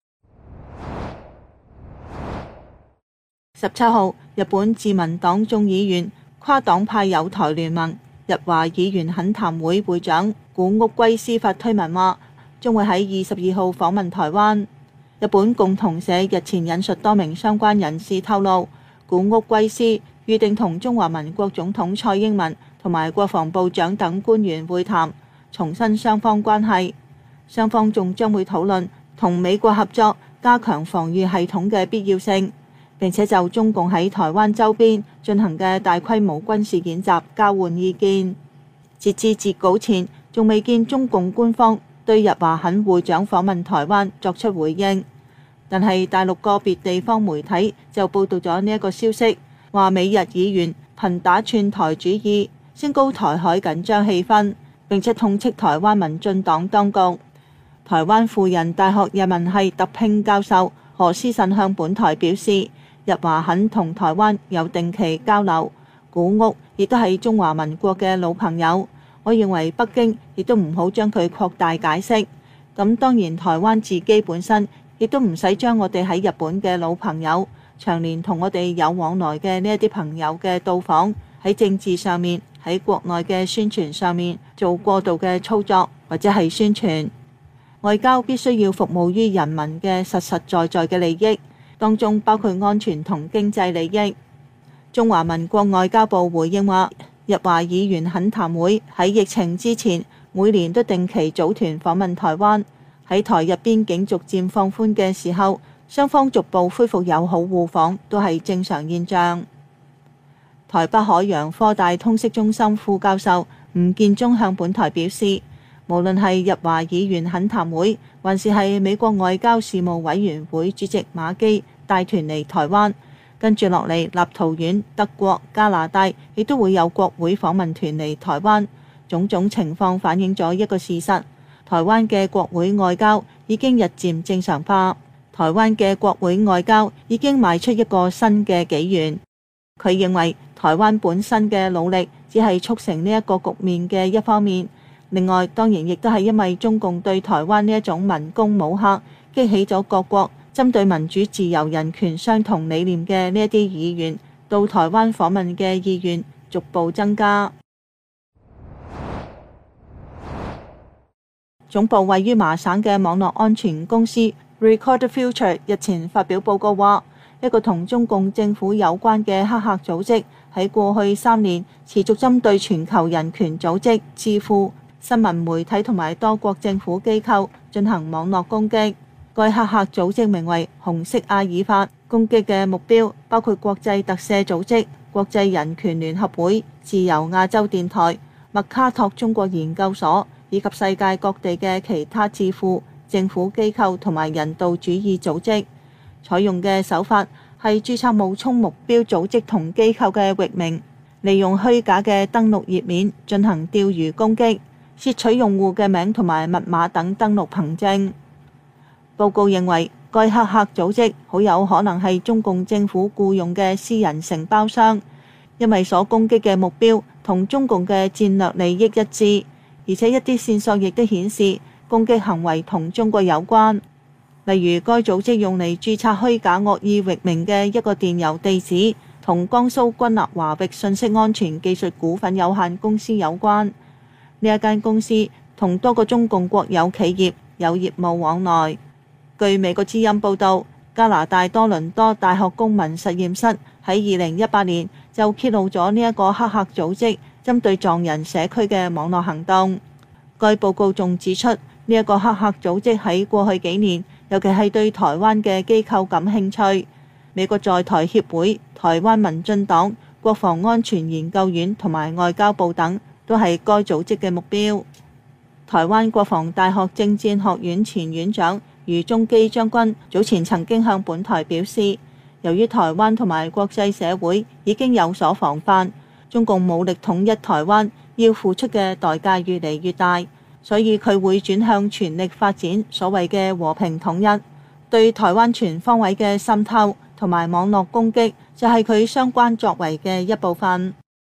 十七號，日本自民黨眾議員、跨黨派友台聯盟日華議員懇談會會長古屋圭司發推文話，將會喺二十二號訪問台灣。日本共同社日前引述多名相關人士透露，古屋圭司預定同中華民國總統蔡英文同埋國防部長等官員會談，重申雙方關係。雙方仲將會討論同美國合作加強防禦系統嘅必要性，並且就中共喺台灣周邊進行嘅大規模軍事演習交換意見。截至截稿前，仲未見中共官方對日華懇會長訪問台灣作出回應，但係大陸個別地方媒體就報道咗呢一個消息，話美日議員頻打串台主義，升高台海緊張氣氛，並且痛斥台灣民進黨當局。台灣輔仁大學日文系特聘教授何思慎向本台表示，日華懇同台灣有定期交流，古屋亦都係中華民國嘅老朋友。我認為北京亦都唔好將佢擴大解釋。咁當然台灣自己本身亦都唔使將我哋喺日本嘅老朋友，長年同我哋有往來嘅呢一啲朋友嘅到訪喺政治上面係喺國內嘅宣傳上面做過度嘅操作或者係宣傳。外交必須要服務於人民嘅實實在在嘅利益，當中包括安全同經濟利益。中華民國外交部回應話，日華議員懇談會喺疫情之前每年都定期組團訪問台灣，喺台日邊境逐漸放寬嘅時候，雙方逐步恢復友好互訪都係正常現象。台北海洋科大通識中心副教授吳建中向本台表示，無論係日華議員懇談會，還是係美國外交事務委員會主席馬基帶團嚟台灣，跟住落嚟立陶宛、德國、加拿大亦都會有國會訪問團嚟台灣。種種情況反映咗一個事實，台灣嘅國會外交已經日漸正常化，台灣嘅國會外交已經邁出一個新嘅紀元。佢認為台灣本身嘅努力只係促成呢一個局面嘅一方面，另外當然亦都係因為中共對台灣呢一種文攻武嚇，激起咗各國針對民主自由人權相同理念嘅呢一啲議員到台灣訪問嘅意願逐步增加。總部位於麻省嘅網絡安全公司 Record Future 日前發表報告話，一個同中共政府有關嘅黑客組織喺過去三年持續針對全球人權組織、智庫、新聞媒體同埋多國政府機構進行網絡攻擊。該黑客組織名為紅色阿爾法，攻擊嘅目標包括國際特赦組織、國際人權聯合會、自由亞洲電台、麥卡托中國研究所以及世界各地嘅其他智庫、政府機構同埋人道主義組織。採用嘅手法係註冊冒充目標組織同機構嘅域名，利用虛假嘅登錄頁面進行釣魚攻擊，竊取用戶嘅名同埋密碼等登錄憑證。報告認為，該黑客組織好有可能係中共政府僱用嘅私人承包商，因為所攻擊嘅目標同中共嘅戰略利益一致，而且一啲線索亦都顯示攻擊行為同中國有關。例如，該組織用嚟註冊虛假惡意域名嘅一個電郵地址，同江蘇軍立華域信息安全技術股份有限公司有關。呢一間公司同多個中共國有企業有業務往來。據美國之音報導，加拿大多倫多大學公民實驗室喺二零一八年就揭露咗呢一個黑客組織針對藏人社區嘅網絡行動。該報告仲指出，呢一個黑客組織喺過去幾年，尤其係對台灣嘅機構感興趣。美國在台協會、台灣民進黨、國防安全研究院同埋外交部等都係該組織嘅目標。台灣國防大學政戰學院前院長余中基將軍早前曾經向本台表示，由於台灣同埋國際社會已經有所防範，中共武力統一台灣要付出嘅代價越嚟越大，所以佢會轉向全力發展所謂嘅和平統一。對台灣全方位嘅滲透同埋網絡攻擊就係佢相關作為嘅一部分。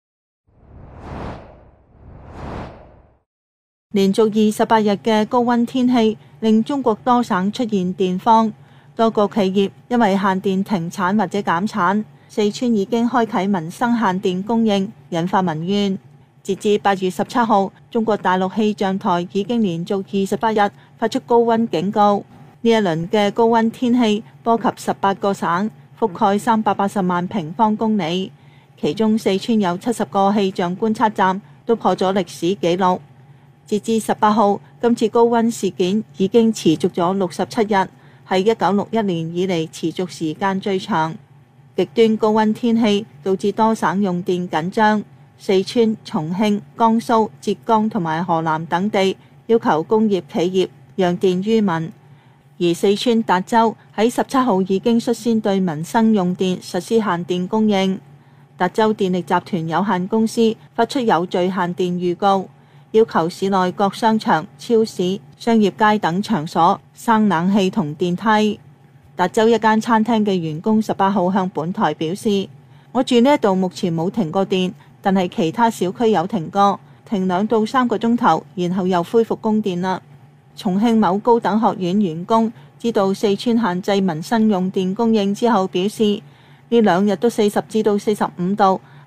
連續二十八日嘅高溫天氣令中國多省出現電荒，多個企業因為限電停產或者減產。四川已經開啟民生限電供應，引發民怨。截至八月十七號，中國大陸氣象台已經連續二十八日發出高溫警告。呢一輪嘅高溫天氣波及十八個省，覆蓋三百八十萬平方公里，其中四川有七十個氣象觀測站都破咗歷史紀錄。截至十八號，今次高溫事件已經持續咗六十七日，係一九六一年以嚟持續時間最長。極端高溫天氣導致多省用電緊張，四川、重慶、江蘇、浙江同埋河南等地要求工業企業讓電於民，而四川達州喺十七號已經率先對民生用電實施限電供應。達州電力集團有限公司發出有序限電預告，要求市內各商場、超市、商業街等場所生冷氣同電梯。達州一間餐廳嘅員工十八號向本台表示，我住呢一度目前冇停過電，但係其他小區有停過，停兩到三個鐘頭，然後又恢復供電啦。重慶某高等學院員工知道四川限制民生用電供應之後表示，呢兩日都四十至到四十五度，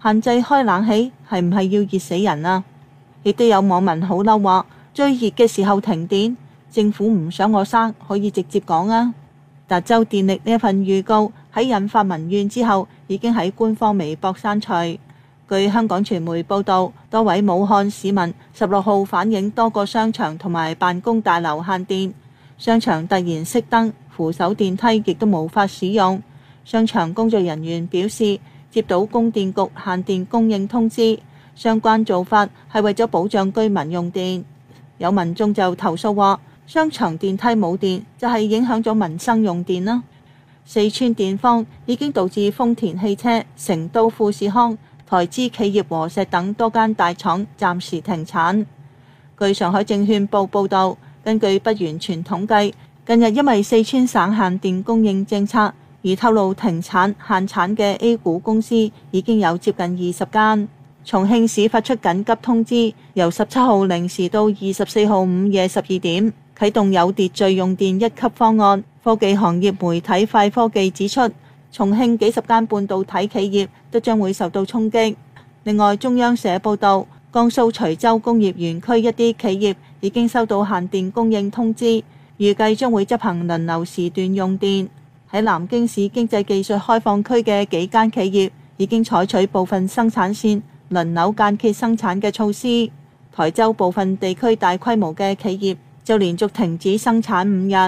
限制開冷氣係唔係要熱死人啊？亦都有網民好嬲話，最熱嘅時候停電，政府唔想我生可以直接講啊。達州電力呢一份預告喺引發民怨之後，已經喺官方微博刪除。據香港傳媒報道，多位武漢市民十六號反映多個商場同埋辦公大樓限電，商場突然熄燈，扶手電梯亦都無法使用。商場工作人員表示，接到供電局限電供應通知，相關做法係為咗保障居民用電。有民眾就投訴話，商場電梯冇電就係影響咗民生用電啦。四川電荒已經導致豐田汽車、成都富士康、台資企業和碩等多間大廠暫時停產。據上海證券報報道，根據不完全統計，近日因為四川省限電供應政策而透露停產限產嘅 A 股公司已經有接近二十間。重慶市發出緊急通知，由十七號零時到二十四號午夜十二點啟動有秩序用電一級方案。科技行業媒體快科技指出，重慶幾十間半導體企業都將會受到衝擊。另外，中央社報道，江蘇徐州工業園區一啲企業已經收到限電供應通知，預計將會執行輪流時段用電。喺南京市經濟技術開放區嘅幾間企業已經採取部分生產線輪流間歇生產嘅措施。台州部分地區大規模嘅企業就連續停止生產五日。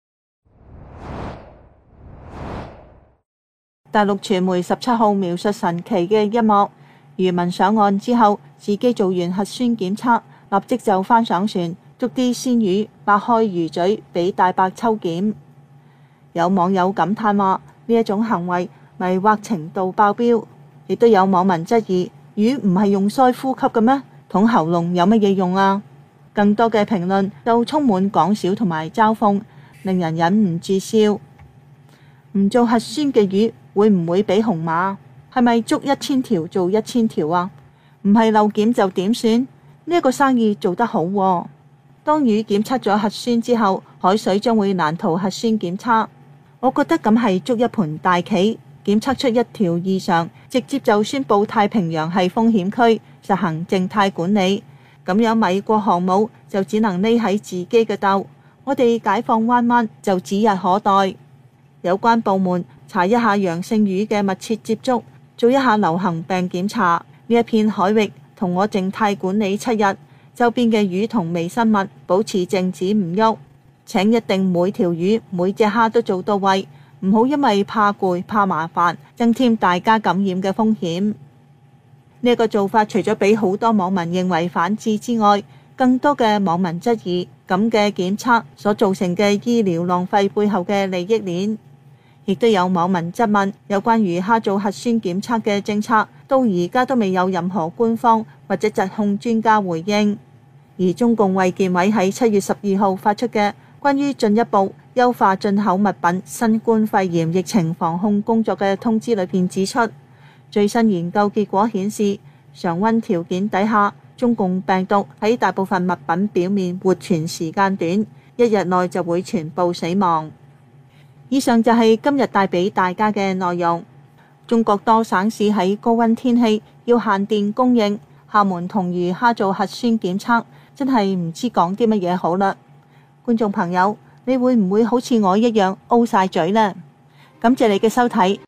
大陸傳媒十七號描述神奇嘅一幕，漁民上岸之後，自己做完核酸檢測，立即就翻上船，捉啲鮮魚，擘開魚嘴俾大白抽檢。有網友感嘆話：呢一種行為迷惑程度爆標。亦都有網民質疑：魚唔係用鰓呼吸嘅咩？捅喉嚨有乜嘢用啊？更多嘅評論就充滿講笑同埋嘲諷，令人忍唔住笑。唔做核酸嘅魚會唔會俾紅碼？係咪捉一千條做一千條啊？唔係漏檢就點算？呢一個生意做得好喎。當魚檢測咗核酸之後，海水將會難逃核酸檢測。我覺得咁係捉一盤大棋，檢測出一條異常，直接就宣佈太平洋係風險區，實行靜態管理。咁樣米國航母就只能匿喺自己嘅竇，我哋解放灣灣就指日可待。有關部門查一下陽性魚嘅密切接觸，做一下流行病檢查。呢一片海域同我靜態管理七日，周邊嘅魚同微生物保持靜止唔喐。請一定每條魚每隻蝦都做到位，唔好因為怕攰怕麻煩，增添大家感染嘅風險。呢個做法除咗俾好多網民認為反智之外，更多嘅網民質疑咁嘅檢測所造成嘅醫療浪費背後嘅利益鏈。亦都有網民質問，有關魚蝦做核酸檢測嘅政策，到而家都未有任何官方或者疾控專家回應。而中共衛健委喺七月十二號發出嘅關於進一步優化進口物品新冠肺炎疫情防控工作嘅通知裏邊指出，最新研究結果顯示，常溫條件底下，中共病毒喺大部分物品表面活存時間短，一日內就會全部死亡。以上就係今日帶俾大家嘅內容。中國多省市喺高溫天氣要限電供應，廈門同魚蝦做核酸檢測，真係唔知講啲乜嘢好啦。觀眾朋友，你會唔會好似我一樣 O 晒嘴呢？感謝你嘅收睇。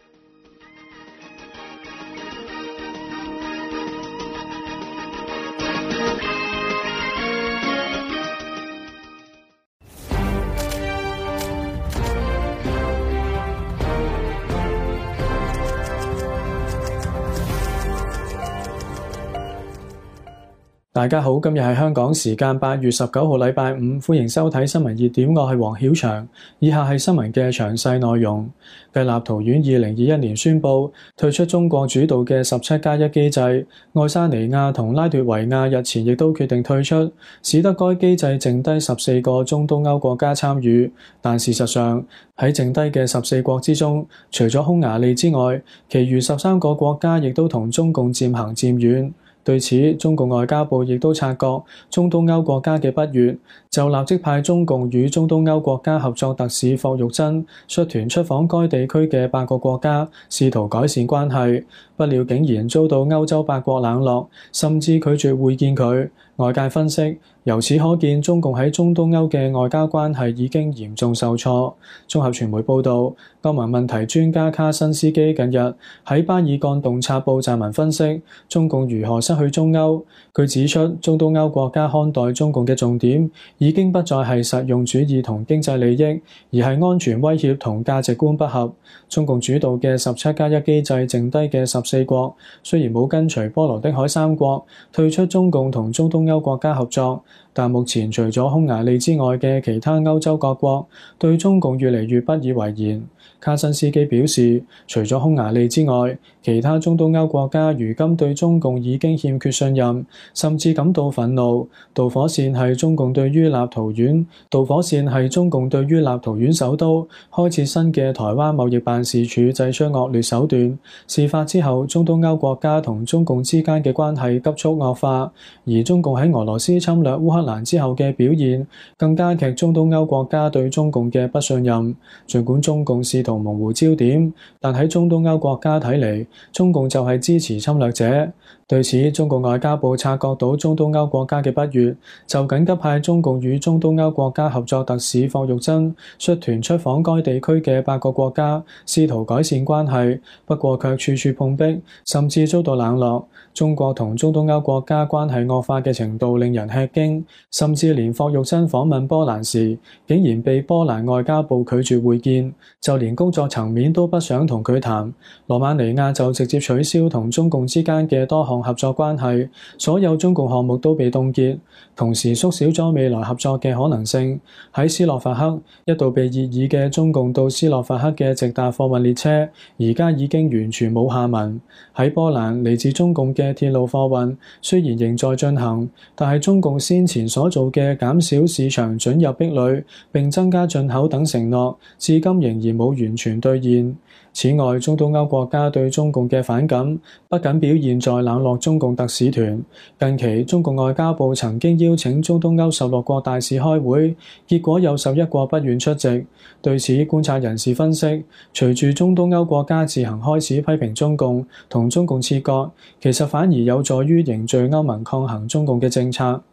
大家好，今日係香港時間八月十九號禮拜五，歡迎收睇新聞熱點，我係黃曉翔。以下係新聞嘅詳細內容。繼立陶宛二零二一年宣布退出中國主導嘅十七加一機制，愛沙尼亞同拉脫維亞日前亦都決定退出，使得該機制剩低十四個中東歐國家參與。但事實上喺剩低嘅十四國之中，除咗匈牙利之外，其餘十三個國家亦都同中共漸行漸遠。對此，中共外交部亦都察覺中東歐國家嘅不悅， 就立即派中共與中東歐國家合作特使霍玉珍率團出訪該地區嘅八個國家，試圖改善關係。不料竟然遭到歐洲八國冷落，甚至拒絕會見佢。外界分析，由此可見中共喺中東歐嘅外交關係已經嚴重受挫。綜合傳媒報導，歐盟問題專家卡申斯基近日喺巴爾幹洞察布撰文分析中共如何失去中歐。佢指出，中東歐國家看待中共嘅重點已經不再係實用主義同經濟利益，而係安全威脅同價值觀不合。中共主導嘅十七加一機制剩低嘅十四國，雖然冇跟隨波羅的海三國退出中共同中東歐國家合作，但目前除咗匈牙利之外嘅其他歐洲各國對中共越嚟越不以為然。卡申斯基表示，除咗匈牙利之外，其他中東歐國家如今對中共已經欠缺信任，甚至感到憤怒。導火線係中共對於立陶宛，導火線係中共對於立陶宛首都開設新嘅台灣貿易辦事處祭出惡劣手段。事發之後，中東歐國家同中共之間嘅關係急速惡化，而中共喺俄羅斯侵略烏克蘭之後嘅表現，更加劇中東歐國家對中共嘅不信任。儘管中共試圖模糊焦點，但喺中東歐國家睇嚟，中共就係支持侵略者。對此，中國外交部察覺到中東歐國家嘅不悅，就緊急派中共與中東歐國家合作特使霍玉珍率團出訪該地區嘅八個國家，試圖改善關係，不過卻處處碰壁，甚至遭到冷落。中國同中東歐國家關係惡化嘅程度令人吃驚，甚至連霍玉珍訪問波蘭時，竟然被波蘭外交部拒絕會見，就連工作層面都不想同佢談。羅馬尼亞就直接取消同中共之間嘅多項合作關係，所有中共項目都被凍結，同時縮小咗未來合作嘅可能性。喺斯洛伐克，一度被熱議嘅中共到斯洛伐克嘅直達貨運列車，而家已經完全冇下文。喺波蘭，嚟自中共嘅鐵路貨運雖然仍在進行，但係中共先前所做嘅減少市場准入壁壘並增加進口等承諾，至今仍然冇完全兌現。此外，中東歐國家對中共嘅反感不僅表現在冷落中共特使團。近期，中共外交部曾經邀請中東歐十六國大使開會，結果有十一國不願出席。對此，觀察人士分析，隨住中東歐國家自行開始批評中共同中共切割，其實反而有助於凝聚歐盟抗衡中共嘅政策。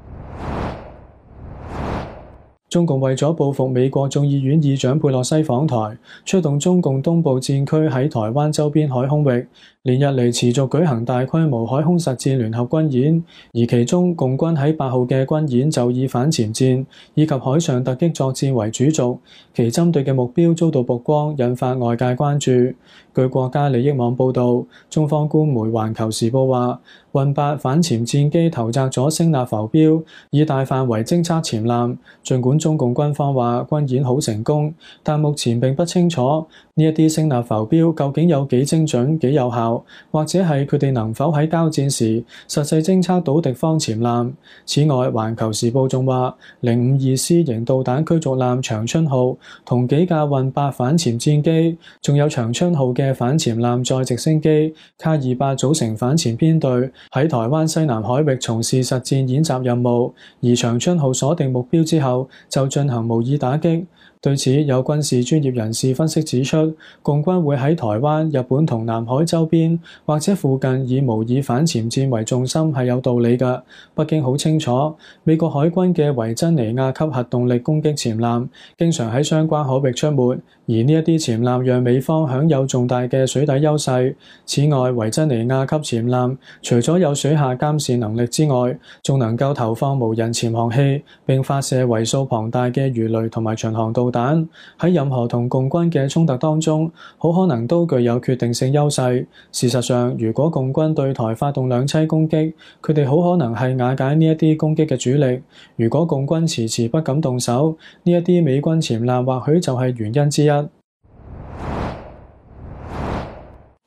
中共為咗報復美國眾議院議長佩洛西訪台，出動中共東部戰區喺台灣周邊海空域，連日嚟持續舉行大規模海空實戰聯合軍演，而其中共軍喺八號嘅軍演就以反潛戰以及海上突擊作戰為主軸，其針對嘅目標遭到曝光，引發外界關注。據國家利益網報導，中方官媒《環球時報》話，運八反潛戰機投擲咗聲納浮標，以大範圍偵測潛艦。儘管中共軍方話軍演好成功，但目前並不清楚呢一啲聲納浮標究竟有幾精準、幾有效，或者係佢哋能否喺交戰時實際偵測到敵方潛艦。此外，《環球時報》仲話，零五二 C 型導彈驅逐艦長春號同幾架運八反潛戰機，仲有長春號嘅反潛艦載直升機卡二八組成反潛編隊，喺台灣西南海域從事實戰演習任務，而長春號鎖定目標之後就進行模擬打擊。對此，有軍事專業人士分析指出，共軍會喺台灣、日本同南海周邊或者附近以模擬反潛戰為重心係有道理嘅。北京好清楚，美國海軍嘅維珍尼亞級核動力攻擊潛艦經常喺相關海域出沒，而呢一啲潛艦讓美方享有重大嘅水底優勢。此外，維珍尼亞級潛艦除咗有水下監視能力之外，仲能夠投放無人潛航器並發射為數龐大嘅魚雷同埋巡航導彈，喺任何同共軍嘅衝突當中，好可能都具有決定性優勢。事實上，如果共軍對台發動兩棲攻擊，佢哋好可能係瓦解呢一啲攻擊嘅主力。如果共軍遲遲不敢動手，呢一啲美軍潛艦或許就係原因之一。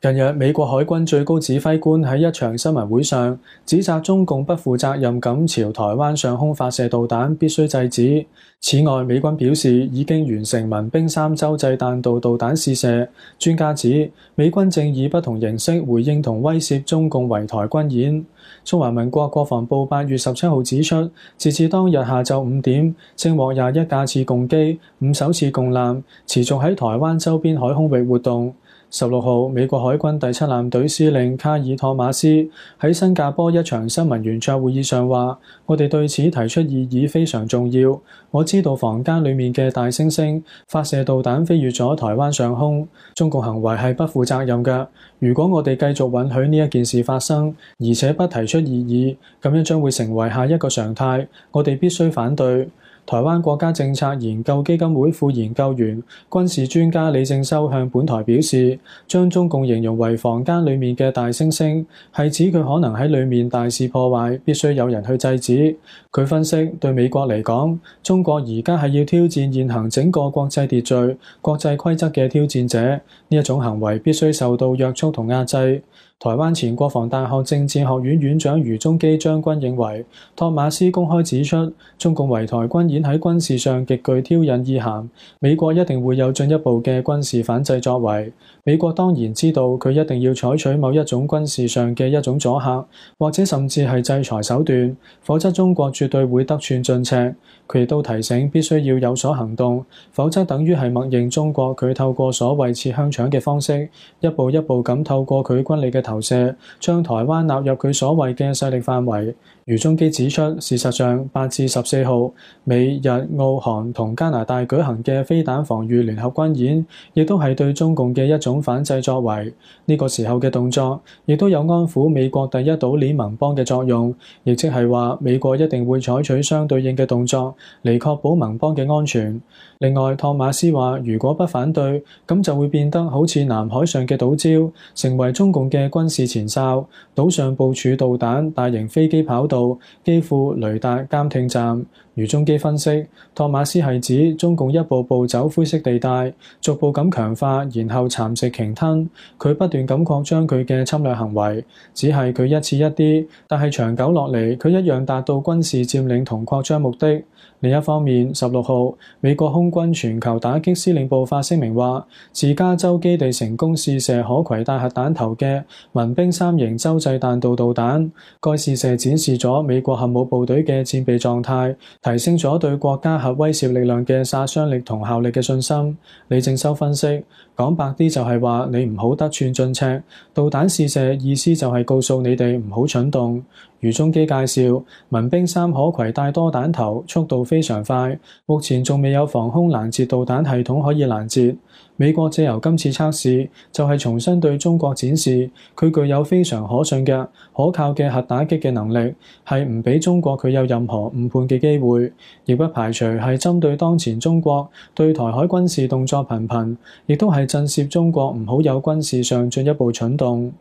近日，美國海軍最高指揮官喺一場新聞會上指責中共不負責任咁朝台灣上空發射導彈，必須制止。此外，美軍表示已經完成民兵三洲際彈道導彈試射。專家指，美軍正以不同形式回應同威懾中共圍台軍演。中華民國國防部八月十七號指出，截至當日下晝五點，正獲廿一架次共機、五艘次共艦持續喺台灣周邊海空域活動。十六號，美國海軍第七艦隊司令卡爾托馬斯喺新加坡一場新聞圓桌會議上話：我哋對此提出異議非常重要。我知道房間裡面嘅大猩猩發射導彈飛越咗台灣上空，中共行為係不負責任嘅。如果我哋繼續允許呢一件事發生，而且不提出異議，咁樣將會成為下一個常態，我哋必須反對。台灣國家政策研究基金會副研究員、軍事專家李正修向本台表示，將中共形容為房間裡面嘅大猩猩，係指佢可能喺裡面大肆破壞，必須有人去制止。佢分析，對美國嚟講，中國而家係要挑戰現行整個國際秩序、國際規則嘅挑戰者，呢一種行為必須受到約束同壓制。台灣前國防大學政治學院院長余宗基將軍認為，托馬斯公開指出，中共圍台軍演喺軍事上極具挑釁意涵，美國一定會有進一步嘅軍事反制作為。美國當然知道佢一定要採取某一種軍事上嘅一種阻嚇，或者甚至係制裁手段，否則中國絕對會得寸進尺。佢亦都提醒必須要有所行動，否則等於係默認中國佢透過所謂切香腸嘅方式，一步一步咁透過佢軍力嘅投射，將台灣納入佢所謂嘅勢力範圍。余宗基指出，事實上八至十四號美日澳韓同加拿大舉行嘅飛彈防禦聯合軍演，亦都係對中共嘅一種反制作為。呢個時候嘅動作，亦都有安撫美國第一島鏈盟邦嘅作用，亦即係話美國一定會採取相對應嘅動作嚟確保盟邦嘅安全。另外，托馬斯話，如果不反對，咁就會變得好似南海上嘅島礁，成為中共嘅軍事前哨，島上部署導彈、大型飛機跑道、機庫、雷達、監聽站。余宗基分析，托馬斯係指中共一步步走灰色地帶，逐步咁強化，然後蠶食鯨吞。佢不斷咁擴張佢嘅侵略行為，只係佢一次一啲，但係長久落嚟，佢一樣達到軍事佔領同擴張目的。另一方面，十六號美國空軍全球打擊司令部發聲明話，自加州基地成功試射可攜帶核彈頭嘅民兵三型洲際彈道導彈。該試射展示咗美國核武部隊嘅戰備狀態，提升咗對國家核威懾力量嘅殺傷力同效力嘅信心。李正修分析，講白啲就係話你唔好得寸進尺，導彈試射意思就係告訴你哋唔好蠢動。余宗基介紹，民兵三可攜帶多彈頭，速度非常快，目前仲未有防空攔截導彈系統可以攔截。美國借由今次測試，就係重新對中國展示佢具有非常可信嘅、可靠嘅核打擊嘅能力，係唔俾中國佢有任何誤判嘅機會，亦不排除係針對當前中國對台海軍事動作頻頻，亦都係震懾中國唔好有軍事上進一步蠢動。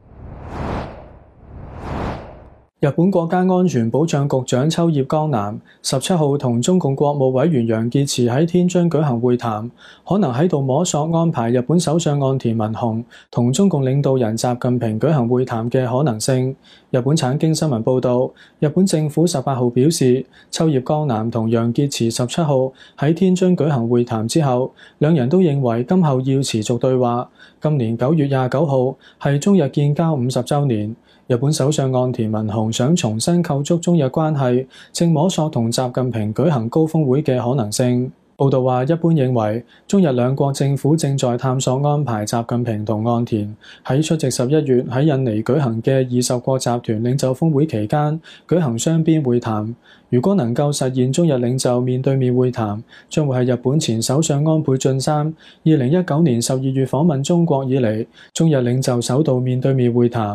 日本國家安全保障局長秋葉剛男十七號同中共國務委員楊潔篪喺天津舉行會談，可能喺度摸索安排日本首相岸田文雄同中共領導人習近平舉行會談嘅可能性。日本產經新聞報導，日本政府十八號表示，秋葉剛男同楊潔篪十七號喺天津舉行會談之後，兩人都認為今後要持續對話。今年九月廿九號係中日建交五十週年。日本首相岸田文雄想重新構築中日關係，正摸索同習近平舉行高峰會嘅可能性。報道話，一般認為中日兩國政府正在探索安排習近平同岸田喺出席十一月喺印尼舉行嘅二十國集團領袖峰會期間舉行雙邊會談。如果能夠實現中日領袖面對面會談，將會係日本前首相安倍晉三二零一九年十二月訪問中國以嚟，中日領袖首度面對面會談。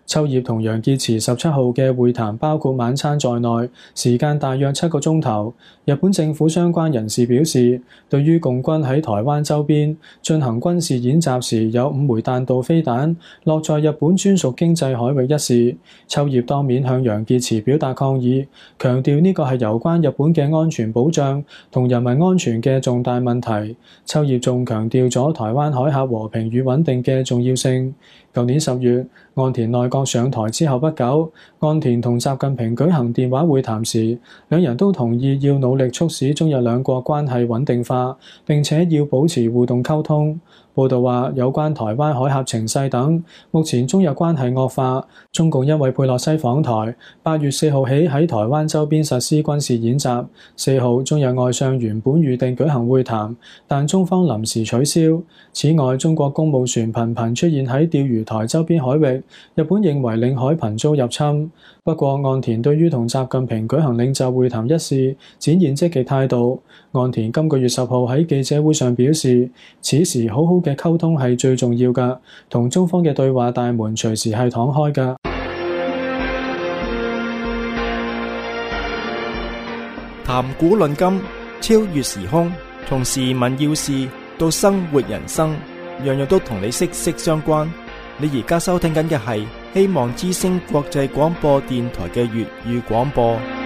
秋葉同楊潔篪十七號嘅會談包括晚餐在內，時間大約七個鐘頭。日本政府相關人士表示，對於共軍喺台灣周邊進行軍事演習時有五枚彈道飛彈落在日本專屬經濟海域一事，秋葉當面向楊潔篪表達抗議，強調呢個係有關日本嘅安全保障同人民安全嘅重大問題。秋葉仲強調咗台灣海峽和平與穩定嘅重要性。舊年十月，岸田內閣上台之後不久，岸田同習近平舉行電話會談時，兩人都同意要努力促使中日兩國關係穩定化，並且要保持互動溝通。報道話，有關台灣海峽情勢等，目前中日關係惡化。中共因為佩洛西訪台，八月四號起喺台灣周邊實施軍事演習。四號中日外相原本預定舉行會談，但中方臨時取消。此外，中國公務船頻頻出現喺釣魚台周邊海域，日本認為領海頻遭入侵。不過，岸田對於同習近平舉行領袖會談一事展現積極態度。岸田今個月十號喺記者會上表示，此時好好嘅溝通係最重要㗎，同中方嘅對話大門隨時係敞開㗎。 談古論今，超越時空，從時聞要事到生活人生，樣樣都同你息息相關。你而家收聽緊嘅係希望之聲國際廣播電台嘅粵語廣播。